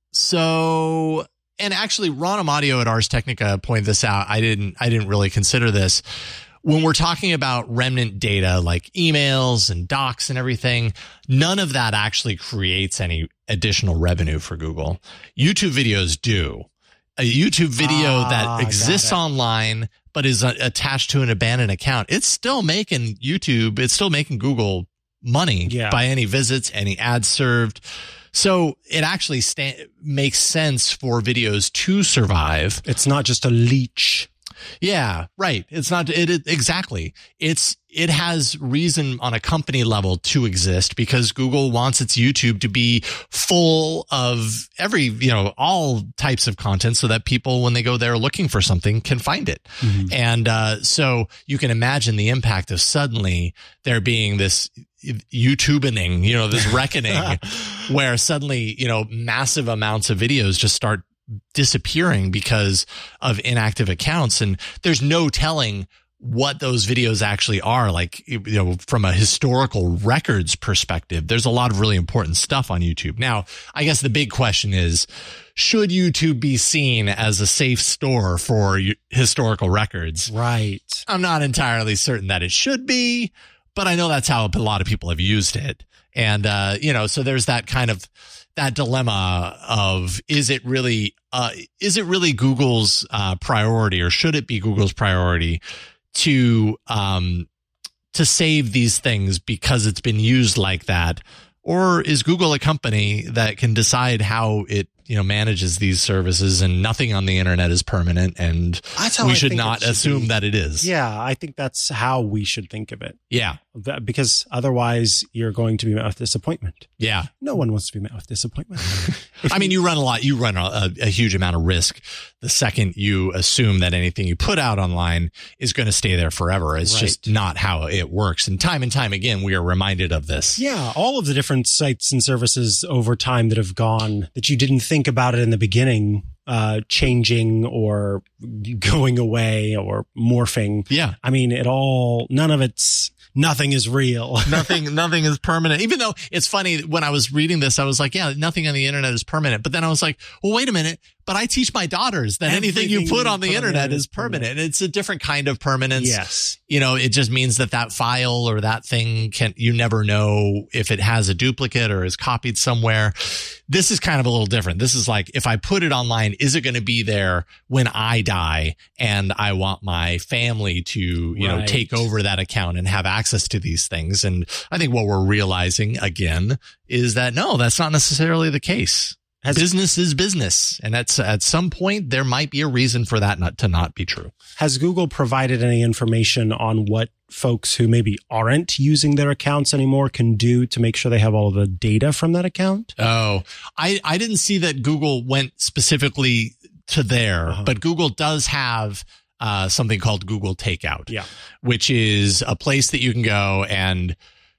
So, and actually Ron Amadio at Ars Technica pointed this out. I didn't, I didn't really consider this. When we're talking about remnant data like emails and docs and everything, none of that actually creates any additional revenue for Google. YouTube videos do. A YouTube video ah, that exists online but is uh, attached to an abandoned account, it's still making YouTube, it's still making Google money yeah. by any visits, any ads served. So it actually sta- makes sense for videos to survive. It's not just a leech. Yeah, right. It's not it, it exactly. It's it has reason on a company level to exist because Google wants its YouTube to be full of every, you know, all types of content so that people, when they go there looking for something, can find it. Mm-hmm. And uh, so you can imagine the impact of suddenly there being this YouTubening, you know, this reckoning where suddenly, you know, massive amounts of videos just start disappearing because of inactive accounts. And there's no telling what those videos actually are. Like, you know, from a historical records perspective, there's a lot of really important stuff on YouTube. Now, I guess the big question is, should YouTube be seen as a safe store for historical records? Right. I'm not entirely certain that it should be, but I know that's how a lot of people have used it. And, uh, you know, so there's that kind of, that dilemma of, is it really, uh, is it really Google's, uh, priority, or should it be Google's priority to, um, to save these things because it's been used like that? Or is Google a company that can decide how it, you know, manages these services, and nothing on the internet is permanent, and we should not assume that it is? Yeah, I think that's how we should think of it. Yeah. Because otherwise you're going to be met with disappointment. Yeah. No one wants to be met with disappointment. I mean, you run a lot, you run a, a huge amount of risk the second you assume that anything you put out online is going to stay there forever. It's right. just not how it works. And time and time again, we are reminded of this. Yeah. All of the different sites and services over time that have gone, that you didn't think about it in the beginning, uh, changing or going away or morphing. Yeah. I mean, it all, none of it's, nothing is real. nothing, nothing is permanent. Even though it's funny, when I was reading this, I was like, yeah, nothing on the internet is permanent. But then I was like, well, wait a minute. But I teach my daughters that Everything anything you put on the put internet on the is permanent. permanent. It's a different kind of permanence. Yes. You know, it just means that that file or that thing can, you never know if it has a duplicate or is copied somewhere. This is kind of a little different. This is like, if I put it online, is it going to be there when I die and I want my family to, you right. know, take over that account and have access to these things? And I think what we're realizing again is that no, that's not necessarily the case. Has, business is business. And that's at some point, there might be a reason for that not to not be true. Has Google provided any information on what folks who maybe aren't using their accounts anymore can do to make sure they have all of the data from that account? Oh, I, I didn't see that Google went specifically to there, uh-huh. but Google does have uh, something called Google Takeout, yeah. which is a place that you can go and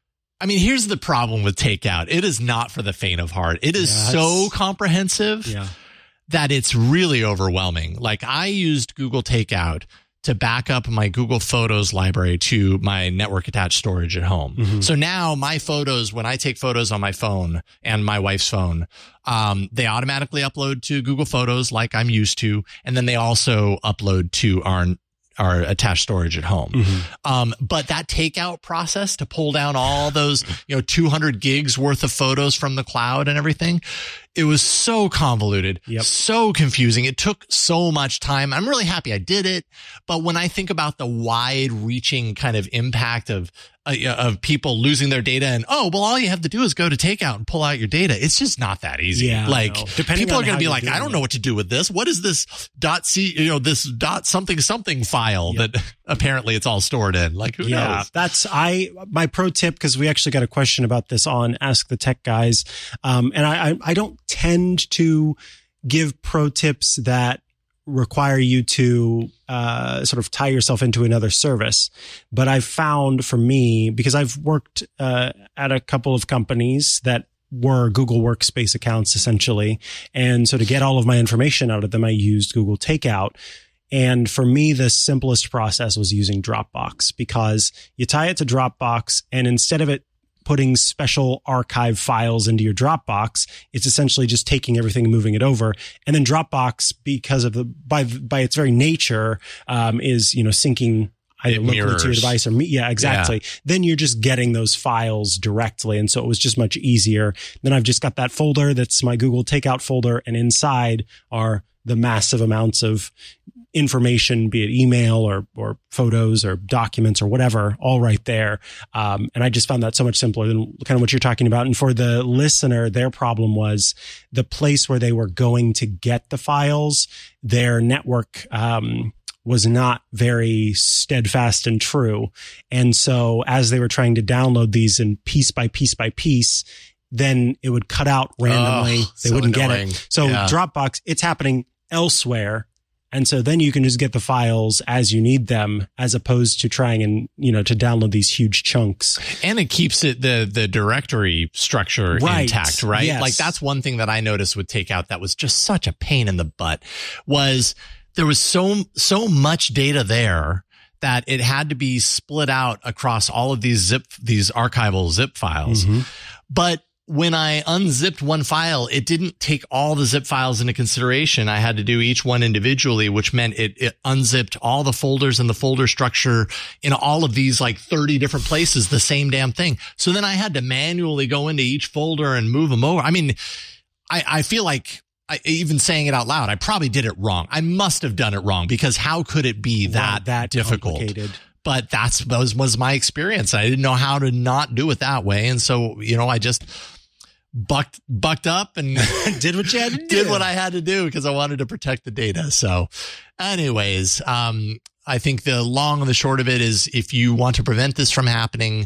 I mean, here's the problem with Takeout. It is not for the faint of heart. It is yeah, so comprehensive yeah. that it's really overwhelming. Like I used Google Takeout to back up my Google Photos library to my network attached storage at home. Mm-hmm. So now my photos, when I take photos on my phone and my wife's phone, um, they automatically upload to Google Photos like I'm used to. And then they also upload to our our attached storage at home. Mm-hmm. Um, but that takeout process to pull down all those, you know, two hundred gigs worth of photos from the cloud and everything, it was so convoluted, yep. so confusing. It took so much time. I'm really happy I did it. But when I think about the wide reaching kind of impact of, uh, of people losing their data and, oh, well, all you have to do is go to Takeout and pull out your data. It's just not that easy. Yeah, like Depending people are going to be like, I don't know what to do with this. What is this dot C, you know, this dot something something file yep. that apparently it's all stored in? Like, who yeah, knows? That's I, my pro tip, because we actually got a question about this on Ask the Tech Guys. Um, and I, I, I don't tend to give pro tips that require you to uh sort of tie yourself into another service. But I've found for me, because I've worked uh at a couple of companies that were Google Workspace accounts essentially. And so to get all of my information out of them, I used Google Takeout. And for me, the simplest process was using Dropbox, because you tie it to Dropbox, and instead of it putting special archive files into your Dropbox, it's essentially just taking everything and moving it over. And then Dropbox, because of the, by, by its very nature, um, is, you know, syncing either locally to your device or me. Yeah, exactly. Yeah. Then you're just getting those files directly. And so it was just much easier. Then I've just got that folder that's my Google Takeout folder. And inside are the massive amounts of information, be it email or, or photos or documents or whatever, all right there. Um, and I just found that so much simpler than kind of what you're talking about. And for the listener, their problem was the place where they were going to get the files, their network, um, was not very steadfast and true. And so as they were trying to download these in piece by piece by piece, then it would cut out randomly. Oh, they so wouldn't annoying. get it. So yeah. Dropbox, it's happening elsewhere. And so then you can just get the files as you need them, as opposed to trying and, you know, to download these huge chunks. And it keeps it, the, the directory structure right. intact, right? Yes. Like that's one thing that I noticed with Takeout that was just such a pain in the butt, was there was so, so much data there that it had to be split out across all of these zip, these archival zip files. Mm-hmm. But when I unzipped one file, it didn't take all the zip files into consideration. I had to do each one individually, which meant it, it unzipped all the folders and the folder structure in all of these like thirty different places, the same damn thing. So then I had to manually go into each folder and move them over. I mean, I, I feel like I, even saying it out loud, I probably did it wrong. I must have done it wrong, because how could it be that, wow, that difficult? But that's, that was, was my experience. I didn't know how to not do it that way. And so, you know, I just bucked, bucked up and did what you had to do. Did what I had to do because I wanted to protect the data. So anyways, um, I think the long and the short of it is, if you want to prevent this from happening,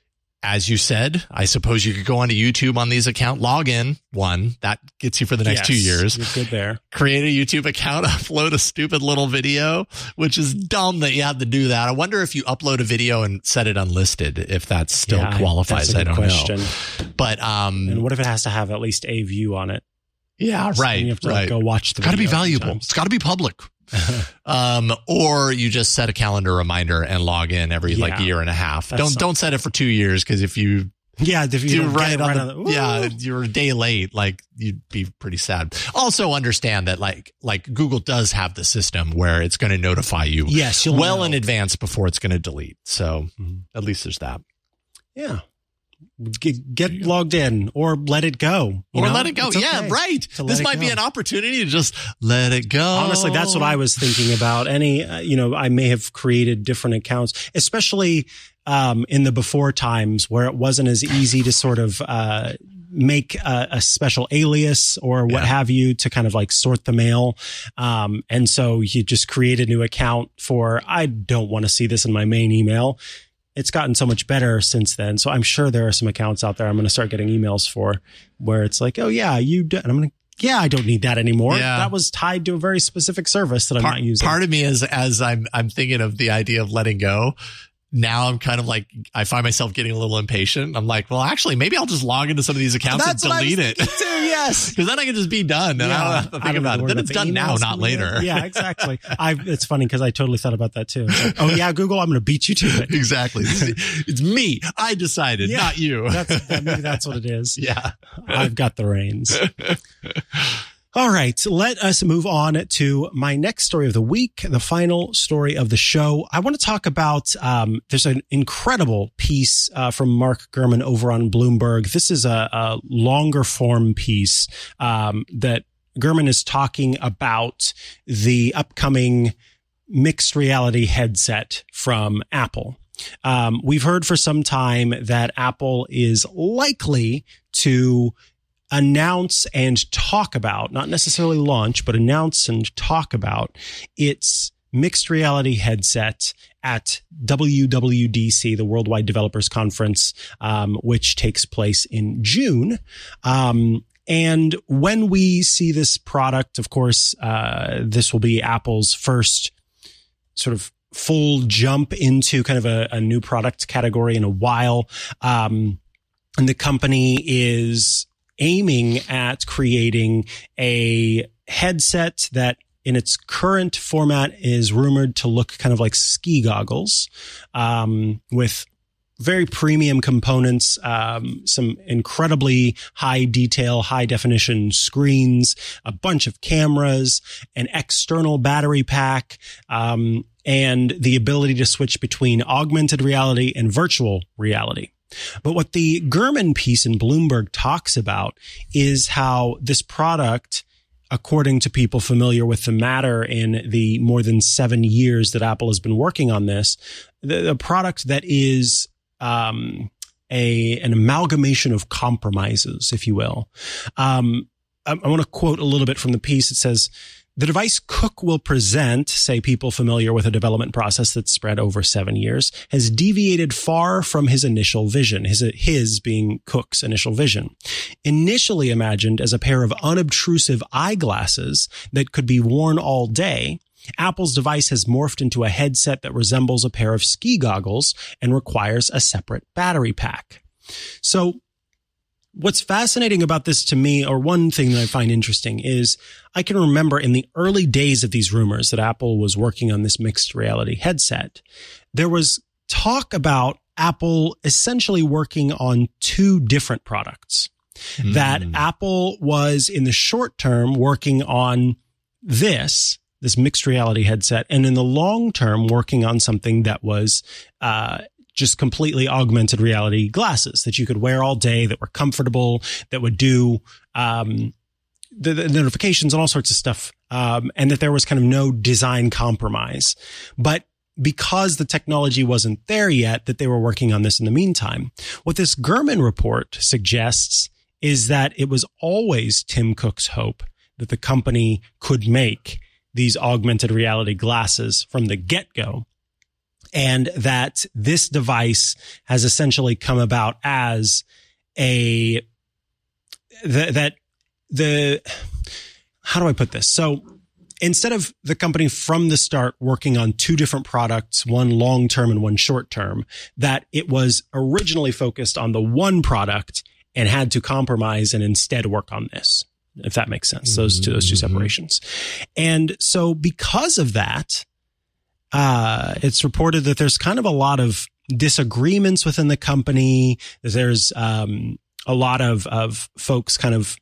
as you said, I suppose you could go onto YouTube on these accounts, log in, one, that gets you for the next yes, two years. You're good there. Create a YouTube account, upload a stupid little video, which is dumb that you have to do that. I wonder if you upload a video and set it unlisted, if that still yeah, qualifies. That's a good I don't question. know. But, um, and what if it has to have at least a view on it? Yeah, so right. You have to right. like, go watch the It's got to be video valuable. sometimes. It's got to be public. um, or you just set a calendar reminder and log in every yeah, like year and a half. Don't, not- don't set it for two years. Cause if you, Yeah, if you do don't right, get it on right the, on the, yeah, you're a day late. Like you'd be pretty sad. Also understand that like, like Google does have the system where it's going to notify you yes, you'll well know. in advance before it's going to delete. So mm-hmm. at least there's that. Yeah. Get, get logged in or let it go. Or know? let it go. Okay yeah, right. This might go. be an opportunity to just let it go. Honestly, that's what I was thinking about. Any, uh, you know, I may have created different accounts, especially um, in the before times where it wasn't as easy to sort of, uh, make a, a special alias or what Yeah. have you to kind of like sort the mail. Um, and so you just create a new account for, I don't want to see this in my main email. It's gotten so much better since then. So I'm sure there are some accounts out there I'm going to start getting emails for where it's like, oh yeah, you, do, and I'm going to, yeah, I don't need that anymore. Yeah. That was tied to a very specific service that I'm part, not using. Part of me is, as I'm, I'm thinking of the idea of letting go. Now I'm kind of like, I find myself getting a little impatient. I'm like, well, actually, maybe I'll just log into some of these accounts That's and what I was delete it. thinking too, yes. Because then I can just be done. And Yeah. I don't have to I think don't about have to it. worry Then about it's the done now, emails not coming in. later. Yeah, exactly. I, it's funny because I totally thought about that too. It's like, oh yeah, Google, I'm going to beat you to it. Exactly. It's me. I decided, Yeah. not you. That's, that, maybe that's what it is. Yeah. I've got the reins. All right, let us move on to my next story of the week, the final story of the show. I want to talk about, um, there's an incredible piece uh, from Mark Gurman over on Bloomberg. This is a, a longer form piece um, that Gurman is talking about the upcoming mixed reality headset from Apple. Um, we've heard for some time that Apple is likely to announce and talk about, not necessarily launch, but announce and talk about its mixed reality headset at W W D C, the Worldwide Developers Conference, um, which takes place in June. Um, and when we see this product, of course, uh, this will be Apple's first sort of full jump into kind of a, a new product category in a while. Um, and the company is aiming at creating a headset that in its current format is rumored to look kind of like ski goggles, um, with very premium components, um, some incredibly high detail, high definition screens, a bunch of cameras, an external battery pack, um, and the ability to switch between augmented reality and virtual reality. But what the Gurman piece in Bloomberg talks about is how this product, according to people familiar with the matter in the more than seven years that Apple has been working on this, the, the product that is um, a an amalgamation of compromises, if you will. Um, I, I want to quote a little bit from the piece. It says, the device Cook will present, say people familiar with a development process that's spread over seven years, has deviated far from his initial vision, his, his being Cook's initial vision. Initially imagined as a pair of unobtrusive eyeglasses that could be worn all day, Apple's device has morphed into a headset that resembles a pair of ski goggles and requires a separate battery pack. So what's fascinating about this to me, or one thing that I find interesting, is I can remember in the early days of these rumors that Apple was working on this mixed reality headset, there was talk about Apple essentially working on two different products. Mm. That Apple was in the short term working on this, this mixed reality headset, and in the long term working on something that was, uh, just completely augmented reality glasses that you could wear all day, that were comfortable, that would do um, the, the notifications and all sorts of stuff, um, and that there was kind of no design compromise. But because the technology wasn't there yet, that they were working on this in the meantime. What this Gurman report suggests is that it was always Tim Cook's hope that the company could make these augmented reality glasses from the get-go, and that this device has essentially come about as a, the, that the, how do I put this? So instead of the company from the start working on two different products, one long-term and one short-term, that it was originally focused on the one product and had to compromise and instead work on this, if that makes sense, those two, those two separations. And so because of that, Uh, it's reported that there's kind of a lot of disagreements within the company. There's um, a lot of, of folks kind of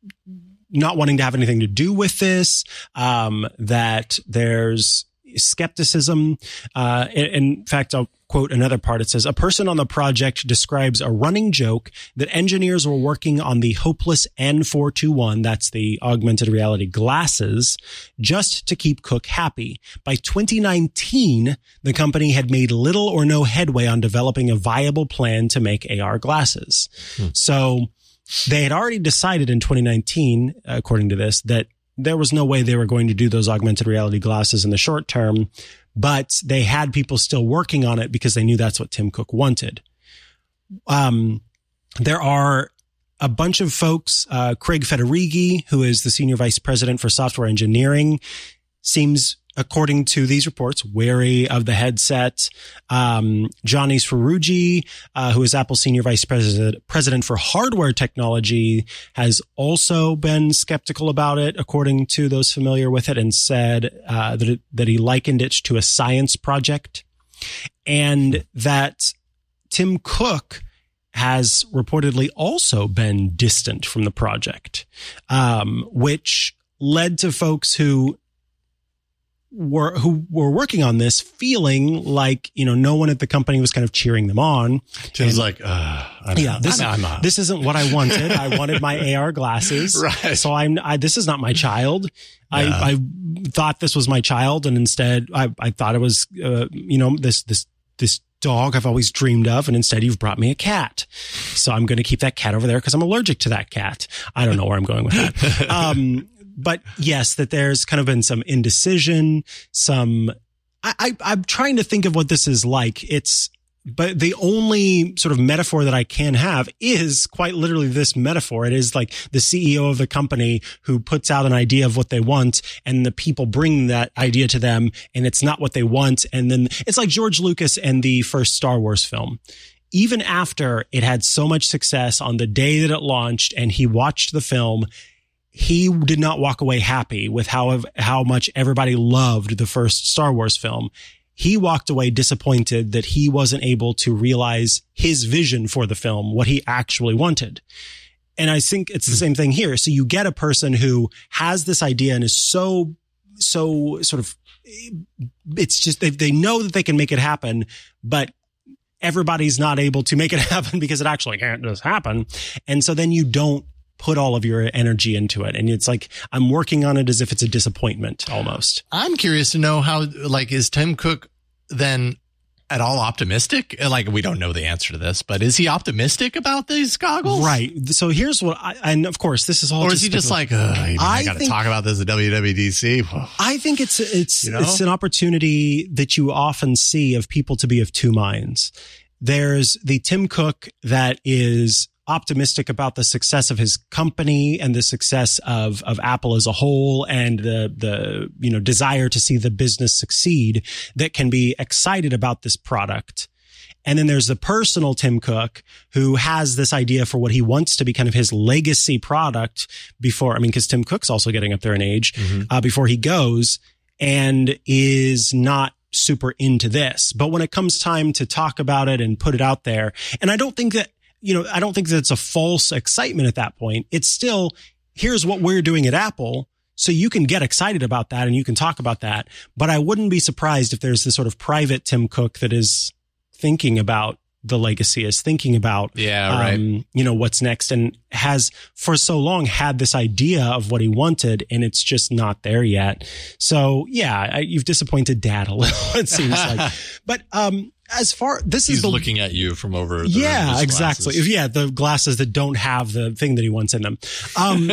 not wanting to have anything to do with this, um, that there's skepticism. Uh, in, in fact, I'll quote another part. It says, a person on the project describes a running joke that engineers were working on the hopeless N four twenty-one, that's the augmented reality glasses, just to keep Cook happy. By twenty nineteen, the company had made little or no headway on developing a viable plan to make A R glasses. Hmm. So they had already decided in twenty nineteen, according to this, that there was no way they were going to do those augmented reality glasses in the short term, but they had people still working on it because they knew that's what Tim Cook wanted. Um, there are a bunch of folks, uh, Craig Federighi, who is the senior vice president for software engineering, seems, according to these reports, wary of the headset. Um, Johnny Swaruji, uh, who is Apple's senior vice president, president for hardware technology, has also been skeptical about it, according to those familiar with it, and said, uh, that, it, that he likened it to a science project, and that Tim Cook has reportedly also been distant from the project, um, which led to folks who were who were working on this feeling like, you know, no one at the company was kind of cheering them on. Tim's like, uh, I yeah, this, I'm not. this isn't what I wanted. I wanted my A R glasses. Right. So I'm, I, this is not my child. Yeah. I, I thought this was my child. And instead I, I thought it was, uh, you know, this, this, this dog I've always dreamed of. And instead you've brought me a cat. So I'm going to keep that cat over there because I'm allergic to that cat. I don't know where I'm going with that. Um, But yes, that there's kind of been some indecision, some, I, I, I'm trying to think of what this is like. It's, but the only sort of metaphor that I can have is quite literally this metaphor. It is like the C E O of the company who puts out an idea of what they want, and the people bring that idea to them, and it's not what they want. And then it's like George Lucas and the first Star Wars film. Even after it had so much success on the day that it launched and he watched the film, he did not walk away happy with how, how much everybody loved the first Star Wars film. He walked away disappointed that he wasn't able to realize his vision for the film, what he actually wanted. And I think it's the same thing here. So you get a person who has this idea and is so, so sort of, it's just, they, they know that they can make it happen, but everybody's not able to make it happen because it actually can't just happen. And so then you don't put all of your energy into it. And it's like, I'm working on it as if it's a disappointment almost. I'm curious to know how, like, is Tim Cook then at all optimistic? Like, we don't know the answer to this, but is he optimistic about these goggles? Right. So here's what I, and of course this is all, or is he just like, I, I got to talk about this at W W D C? Whoa. I think it's, it's, you know? It's an opportunity that you often see of people to be of two minds. There's the Tim Cook that is optimistic about the success of his company and the success of, of Apple as a whole, and the, the, you know, desire to see the business succeed, that can be excited about this product. And then there's the personal Tim Cook who has this idea for what he wants to be kind of his legacy product before, I mean, cause Tim Cook's also getting up there in age, mm-hmm. uh, before he goes, and is not super into this. But when it comes time to talk about it and put it out there, and I don't think that, you know, I don't think that it's a false excitement at that point. It's still, here's what we're doing at Apple. So you can get excited about that and you can talk about that. But I wouldn't be surprised if there's this sort of private Tim Cook that is thinking about the legacy, is thinking about, yeah, right. um, you know, what's next, and has for so long had this idea of what he wanted, and it's just not there yet. So yeah, I, you've disappointed Dad a little, it seems like. But, um, as far, this He's is the, looking at you from over the yeah, exactly. Glasses. Yeah, the glasses that don't have the thing that he wants in them. Um,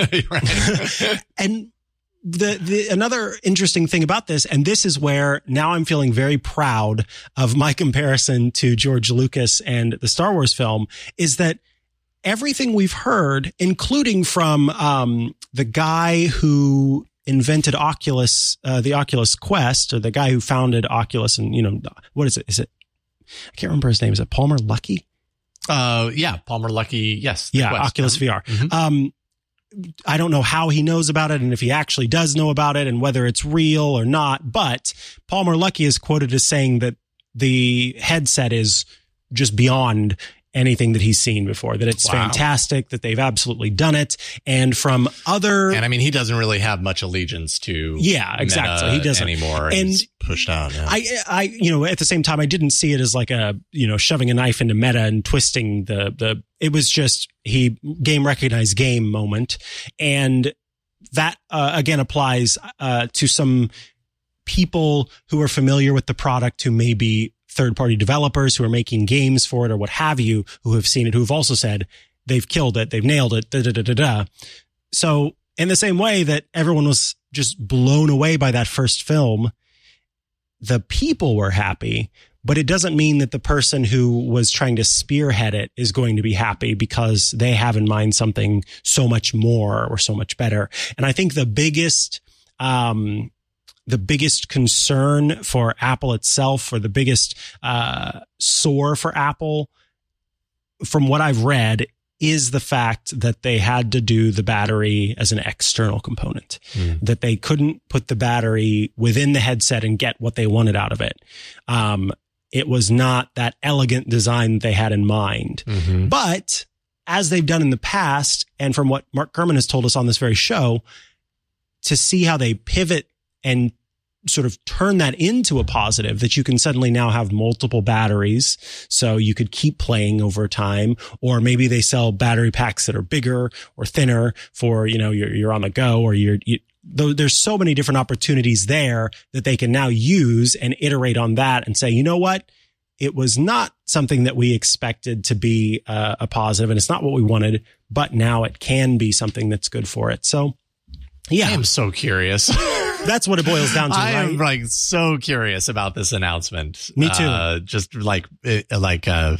and the, the, another interesting thing about this, and this is where now I'm feeling very proud of my comparison to George Lucas and the Star Wars film, is that everything we've heard, including from, um, the guy who invented Oculus, uh, the Oculus Quest, or the guy who founded Oculus, and, you know, what is it? Is it, I can't remember his name. Is it Palmer Luckey? Uh, yeah, Palmer Luckey. Yes. Yeah. Quest. Oculus V R. Mm-hmm. Um, I don't know how he knows about it and if he actually does know about it and whether it's real or not, but Palmer Luckey is quoted as saying that the headset is just beyond anything that he's seen before, that it's wow. fantastic, that they've absolutely done it. And from other, and I mean, he doesn't really have much allegiance to, yeah, exactly. Meta he doesn't anymore. And he's pushed out. Yeah. I, I, you know, at the same time, I didn't see it as like a, you know, shoving a knife into Meta and twisting the, the, it was just he game recognized game moment. And that, uh, again applies, uh, to some people who are familiar with the product, who may be third-party developers who are making games for it or what have you, who have seen it, who have also said they've killed it. They've nailed it. Da, da, da, da, da. So in the same way that everyone was just blown away by that first film, the people were happy, but it doesn't mean that the person who was trying to spearhead it is going to be happy because they have in mind something so much more or so much better. And I think the biggest, um, the biggest concern for Apple itself, or the biggest uh, sore for Apple, from what I've read, is the fact that they had to do the battery as an external component, mm. that they couldn't put the battery within the headset and get what they wanted out of it. Um, it was not that elegant design they had in mind. Mm-hmm. But as they've done in the past, and from what Mark Gurman has told us on this very show, to see how they pivot and sort of turn that into a positive, that you can suddenly now have multiple batteries. So you could keep playing over time, or maybe they sell battery packs that are bigger or thinner for, you know, you're, you're on the go, or you're, you, though there's so many different opportunities there that they can now use and iterate on that and say, you know what? It was not something that we expected to be uh, a positive, and it's not what we wanted, but now it can be something that's good for it. So yeah, I am so curious. That's what it boils down to. I right? am like so curious about this announcement. Me too. Uh, just like, like, uh,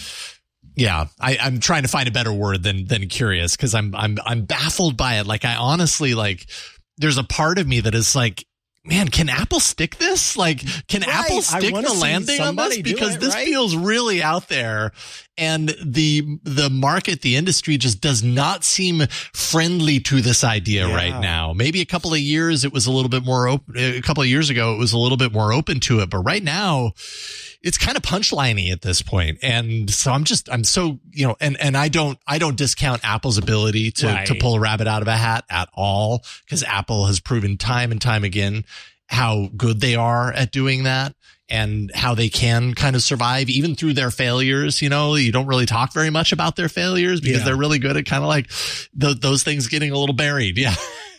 yeah, I, I'm trying to find a better word than, than curious. Cause I'm, I'm, I'm baffled by it. Like, I honestly, like, there's a part of me that is like, man, can Apple stick this? Like, can right. Apple stick the landing on this? Because it, this right? feels really out there. And the the market, the industry just does not seem friendly to this idea yeah. right now. Maybe a couple of years it was a little bit more open. A couple of years ago it was a little bit more open to it, but right now it's kind of punchliney at this point. And so I'm just I'm so you know, and and I don't I don't discount Apple's ability to right. to pull a rabbit out of a hat at all, because Apple has proven time and time again how good they are at doing that, and how they can kind of survive even through their failures. You know, you don't really talk very much about their failures because yeah. they're really good at kind of like th- those things getting a little buried. Yeah.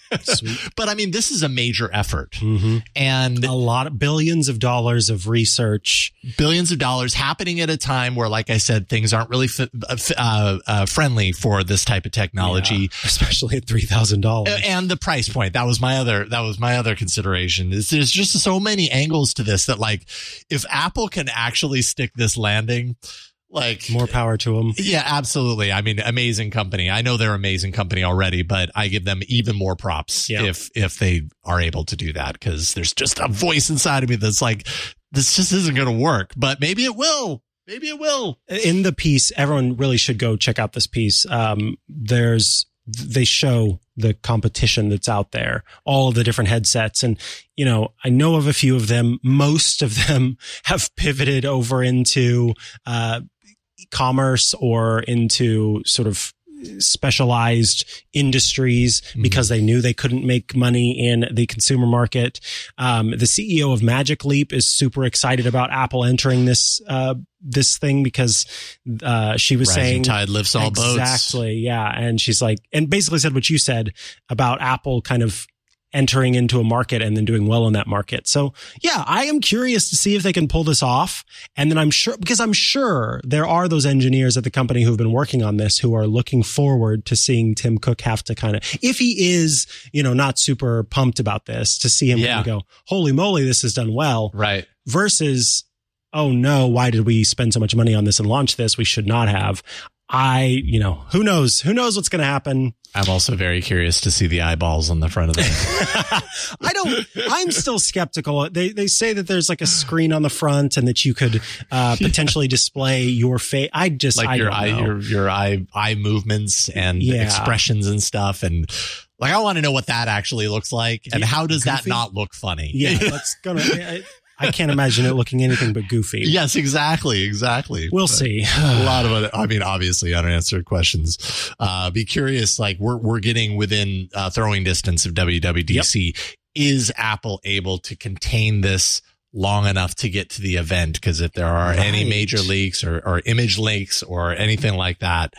But I mean, this is a major effort, mm-hmm. and a lot of billions of dollars of research, billions of dollars happening at a time where, like I said, things aren't really f- uh, uh, friendly for this type of technology, yeah, especially at three thousand dollars. And the price point. That was my other, that was my other consideration. Is there's just so many angles to this that, like, if Apple can actually stick this landing, like, more power to them. Yeah, absolutely. I mean, amazing company. I know they're an amazing company already, but I give them even more props yeah. if if they are able to do that, because there's just a voice inside of me that's like, this just isn't going to work, but maybe it will. Maybe it will. In the piece, everyone really should go check out this piece. Um, there's they show the competition that's out there, all of the different headsets. And, you know, I know of a few of them. Most of them have pivoted over into, uh, commerce or into sort of specialized industries mm-hmm. because they knew they couldn't make money in the consumer market. Um, the C E O of Magic Leap is super excited about Apple entering this, uh, this thing because, uh, she was Rising saying tide lifts all exactly, boats. Exactly. Yeah. And she's like, and basically said what you said about Apple kind of entering into a market and then doing well in that market. So yeah, I am curious to see if they can pull this off. And then I'm sure, because I'm sure there are those engineers at the company who've been working on this who are looking forward to seeing Tim Cook have to kind of, if he is, you know, not super pumped about this, to see him yeah. kind of go, holy moly, this has done well. Right. Versus, oh no, why did we spend so much money on this and launch this? We should not have. I, you know, who knows? Who knows what's going to happen? I'm also very curious to see the eyeballs on the front of this. I don't, I'm still skeptical. They, they say that there's like a screen on the front and that you could, uh, potentially yeah. display your face. I just, like I your don't eye, know. your, your eye, eye movements and yeah. expressions and stuff. And like, I want to know what that actually looks like. And yeah, how does goofy? That not look funny? Yeah. That's gonna, I, I can't imagine it looking anything but goofy. Yes, exactly. Exactly. We'll but see. A lot of other, I mean, obviously unanswered questions. Uh, be curious. Like we're, we're getting within uh, throwing distance of W W D C. Yep. Is Apple able to contain this long enough to get to the event? Because if there are right. any major leaks or, or image leaks or anything like that,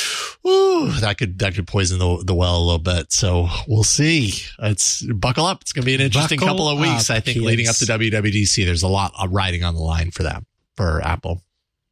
ooh, that could that could poison the the well a little bit. So we'll see. It's buckle up. It's going to be an interesting buckle couple of weeks. Up, I think kids. Leading up to W W D C, there's a lot of riding on the line for that for Apple.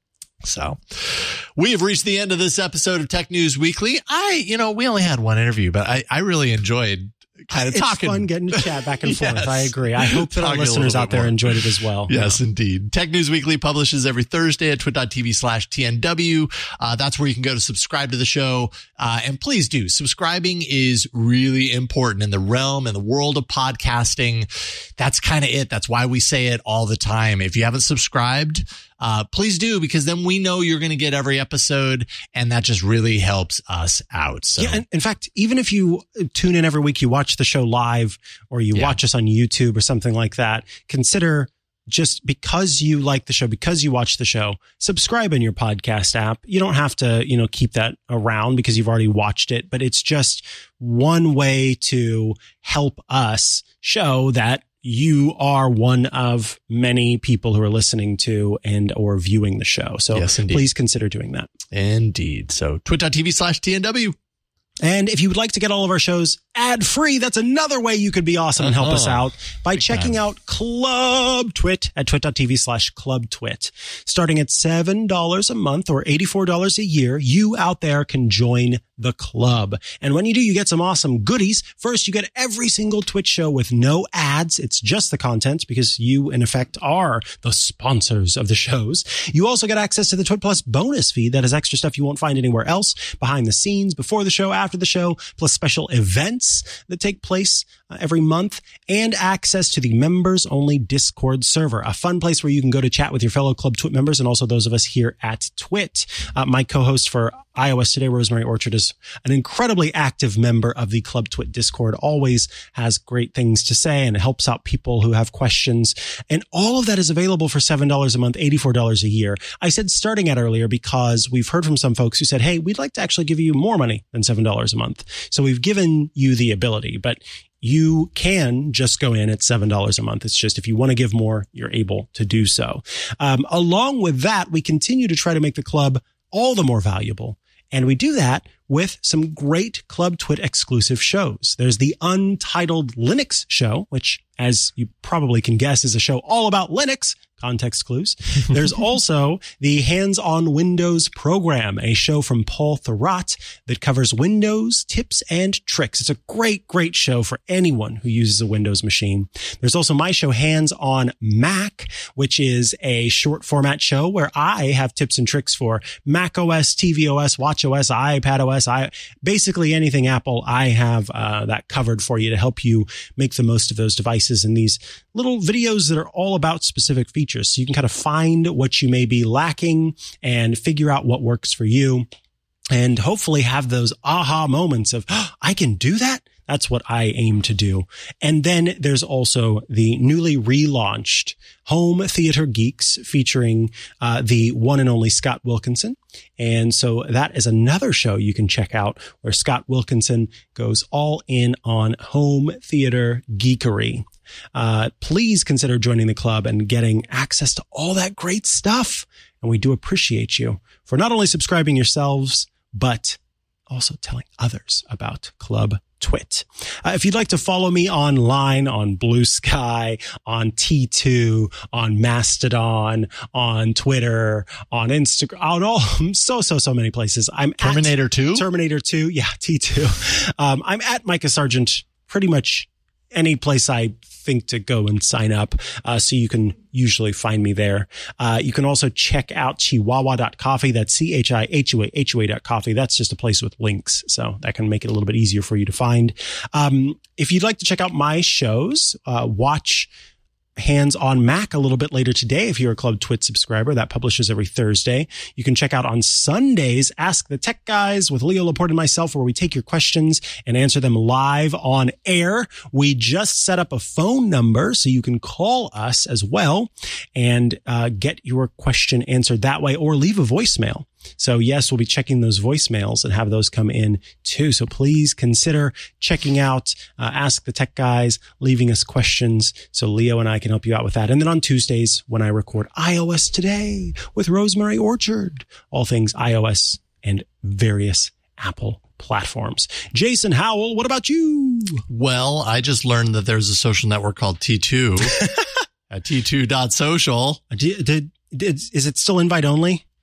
So we have reached the end of this episode of Tech News Weekly. I, you know, we only had one interview, but I, I really enjoyed kind of it's talking. It's fun getting to chat back and forth. Yes. I agree. I hope that our listeners out there more. enjoyed it as well. Yes, yeah. indeed. Tech News Weekly publishes every Thursday at twit.tv slash TNW. Uh, that's where you can go to subscribe to the show. Uh, and please do. Subscribing is really important in the realm and the world of podcasting. That's kind of it. That's why we say it all the time. If you haven't subscribed, Uh, please do, because then we know you're going to get every episode, and that just really helps us out. So, yeah, and in fact, even if you tune in every week, you watch the show live, or you yeah. watch us on YouTube or something like that, consider just because you like the show, because you watch the show, subscribe in your podcast app. You don't have to, you know, keep that around because you've already watched it, but it's just one way to help us show that you are one of many people who are listening to and or viewing the show. So yes, please consider doing that. Indeed. So twit.tv slash TNW. And if you would like to get all of our shows ad free, that's another way you could be awesome and help uh-huh. us out by Big checking time. out Club Twit at twit.tv slash Club Twit. Starting at seven dollars a month or eighty-four dollars a year, you out there can join the club. And when you do, you get some awesome goodies. First, you get every single Twitch show with no ads. It's just the content because you, in effect, are the sponsors of the shows. You also get access to the Twit Plus bonus feed that has extra stuff you won't find anywhere else, behind the scenes, before the show, after the show, plus special events that take place uh, every month, and access to the members only Discord server, a fun place where you can go to chat with your fellow Club Twit members and also those of us here at Twit. Uh, my co-host for iOS Today, Rosemary Orchard, is an incredibly active member of the Club Twit Discord, always has great things to say and helps out people who have questions. And all of that is available for seven dollars a month, eighty-four dollars a year. I said starting at earlier because we've heard from some folks who said, hey, we'd like to actually give you more money than seven dollars a month. So we've given you the ability, but you can just go in at seven dollars a month. It's just if you want to give more, you're able to do so. Um, along with that, we continue to try to make the club all the more valuable. And we do that with some great Club Twit exclusive shows. There's the Untitled Linux show, which, as you probably can guess, is a show all about Linux. Context clues. There's also the Hands-on Windows program, a show from Paul Thurrott that covers Windows tips and tricks. It's a great, great show for anyone who uses a Windows machine. There's also my show, Hands-on Mac, which is a short format show where I have tips and tricks for Mac O S, T V O S, Watch O S, iPad O S, I, basically anything Apple. I have uh, that covered for you to help you make the most of those devices, and these little videos that are all about specific features. So you can kind of find what you may be lacking and figure out what works for you, and hopefully have those aha moments of, oh, I can do that. That's what I aim to do. And then there's also the newly relaunched Home Theater Geeks featuring uh, the one and only Scott Wilkinson. And so that is another show you can check out where Scott Wilkinson goes all in on home theater geekery. Uh, please consider joining the club and getting access to all that great stuff. And we do appreciate you for not only subscribing yourselves, but also telling others about Club Twit. Uh, if you'd like to follow me online on Blue Sky, on T two, on Mastodon, on Twitter, on Instagram, on all, so, so, so many places. I'm Terminator at two? Terminator two. Yeah, T two. Um, I'm at Micah Sargent pretty much any place I think to go and sign up. Uh, so you can usually find me there. Uh, you can also check out chihuahua dot coffee. That's C H I H U A H U A dot coffee. That's just a place with links. So that can make it a little bit easier for you to find. Um, if you'd like to check out my shows, uh, watch Hands-on Mac a little bit later today. If you're a Club Twit subscriber, that publishes every Thursday. You can check out on Sundays, Ask the Tech Guys with Leo Laporte and myself, where we take your questions and answer them live on air. We just set up a phone number so you can call us as well and uh, get your question answered that way, or leave a voicemail. So yes, we'll be checking those voicemails and have those come in too. So please consider checking out uh, Ask the Tech Guys, leaving us questions so Leo and I can help you out with that. And then on Tuesdays, when I record iOS Today with Rosemary Orchard, all things iOS and various Apple platforms. Jason Howell, what about you? Well, I just learned that there's a social network called T two at T two dot social. Did, did, did, is it still invite only?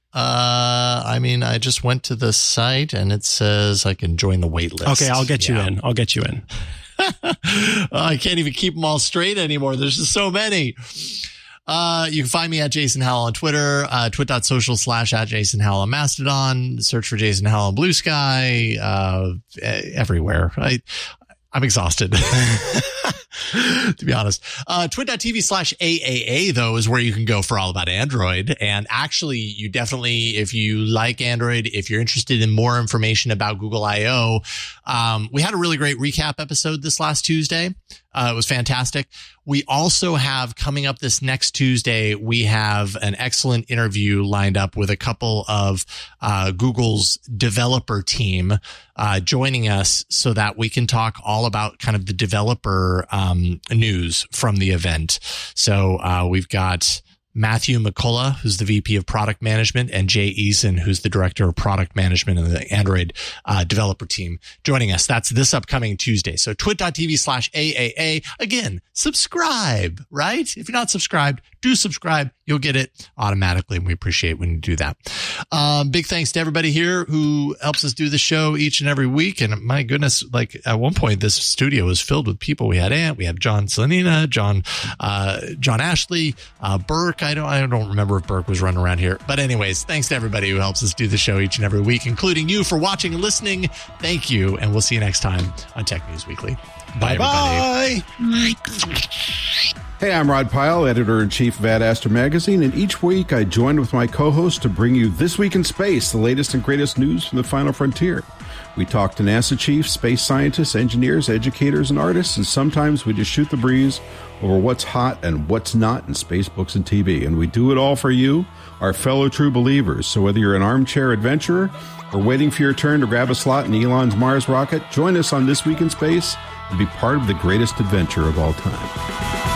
Uh, I mean, I just went to the site and it says I can join the wait list. Okay, I'll get yeah. you in. I'll get you in. I can't even keep them all straight anymore. There's just so many. Uh, you can find me at Jason Howell on Twitter, uh, twit.social slash at Jason Howell on Mastodon. Search for Jason Howell on Blue Sky, uh, everywhere. I, I'm exhausted. To be honest, uh, twit.tv slash AAA, though, is where you can go for all about Android. And actually, you definitely, if you like Android, if you're interested in more information about Google I O, um, we had a really great recap episode this last Tuesday. Uh, it was fantastic. We also have coming up this next Tuesday, we have an excellent interview lined up with a couple of uh, Google's developer team uh, joining us so that we can talk all about kind of the developer um, news from the event. So uh, we've got Matthew McCullough, who's the V P of Product Management, and Jay Eason, who's the Director of Product Management of the Android uh, developer team, joining us. That's this upcoming Tuesday. So twit.tv slash AAA. Again, subscribe, right? If you're not subscribed, do subscribe. You'll get it automatically, and we appreciate when you do that. Um, big thanks to everybody here who helps us do the show each and every week. And my goodness, like at one point, this studio was filled with people. We had Ant, we had John Slanina, John, uh, John Ashley, uh, Burke. I don't, I don't remember if Burke was running around here. But anyways, thanks to everybody who helps us do the show each and every week, including you for watching and listening. Thank you. And we'll see you next time on Tech News Weekly. Bye, Bye, everybody. Bye. Hey, I'm Rod Pyle, editor-in-chief of Ad Astra Magazine, and each week I join with my co-host to bring you This Week in Space, the latest and greatest news from the final frontier. We talk to NASA chiefs, space scientists, engineers, educators, and artists, and sometimes we just shoot the breeze over what's hot and what's not in space, books, and T V. And we do it all for you, our fellow true believers. So whether you're an armchair adventurer or waiting for your turn to grab a slot in Elon's Mars rocket, join us on This Week in Space and be part of the greatest adventure of all time.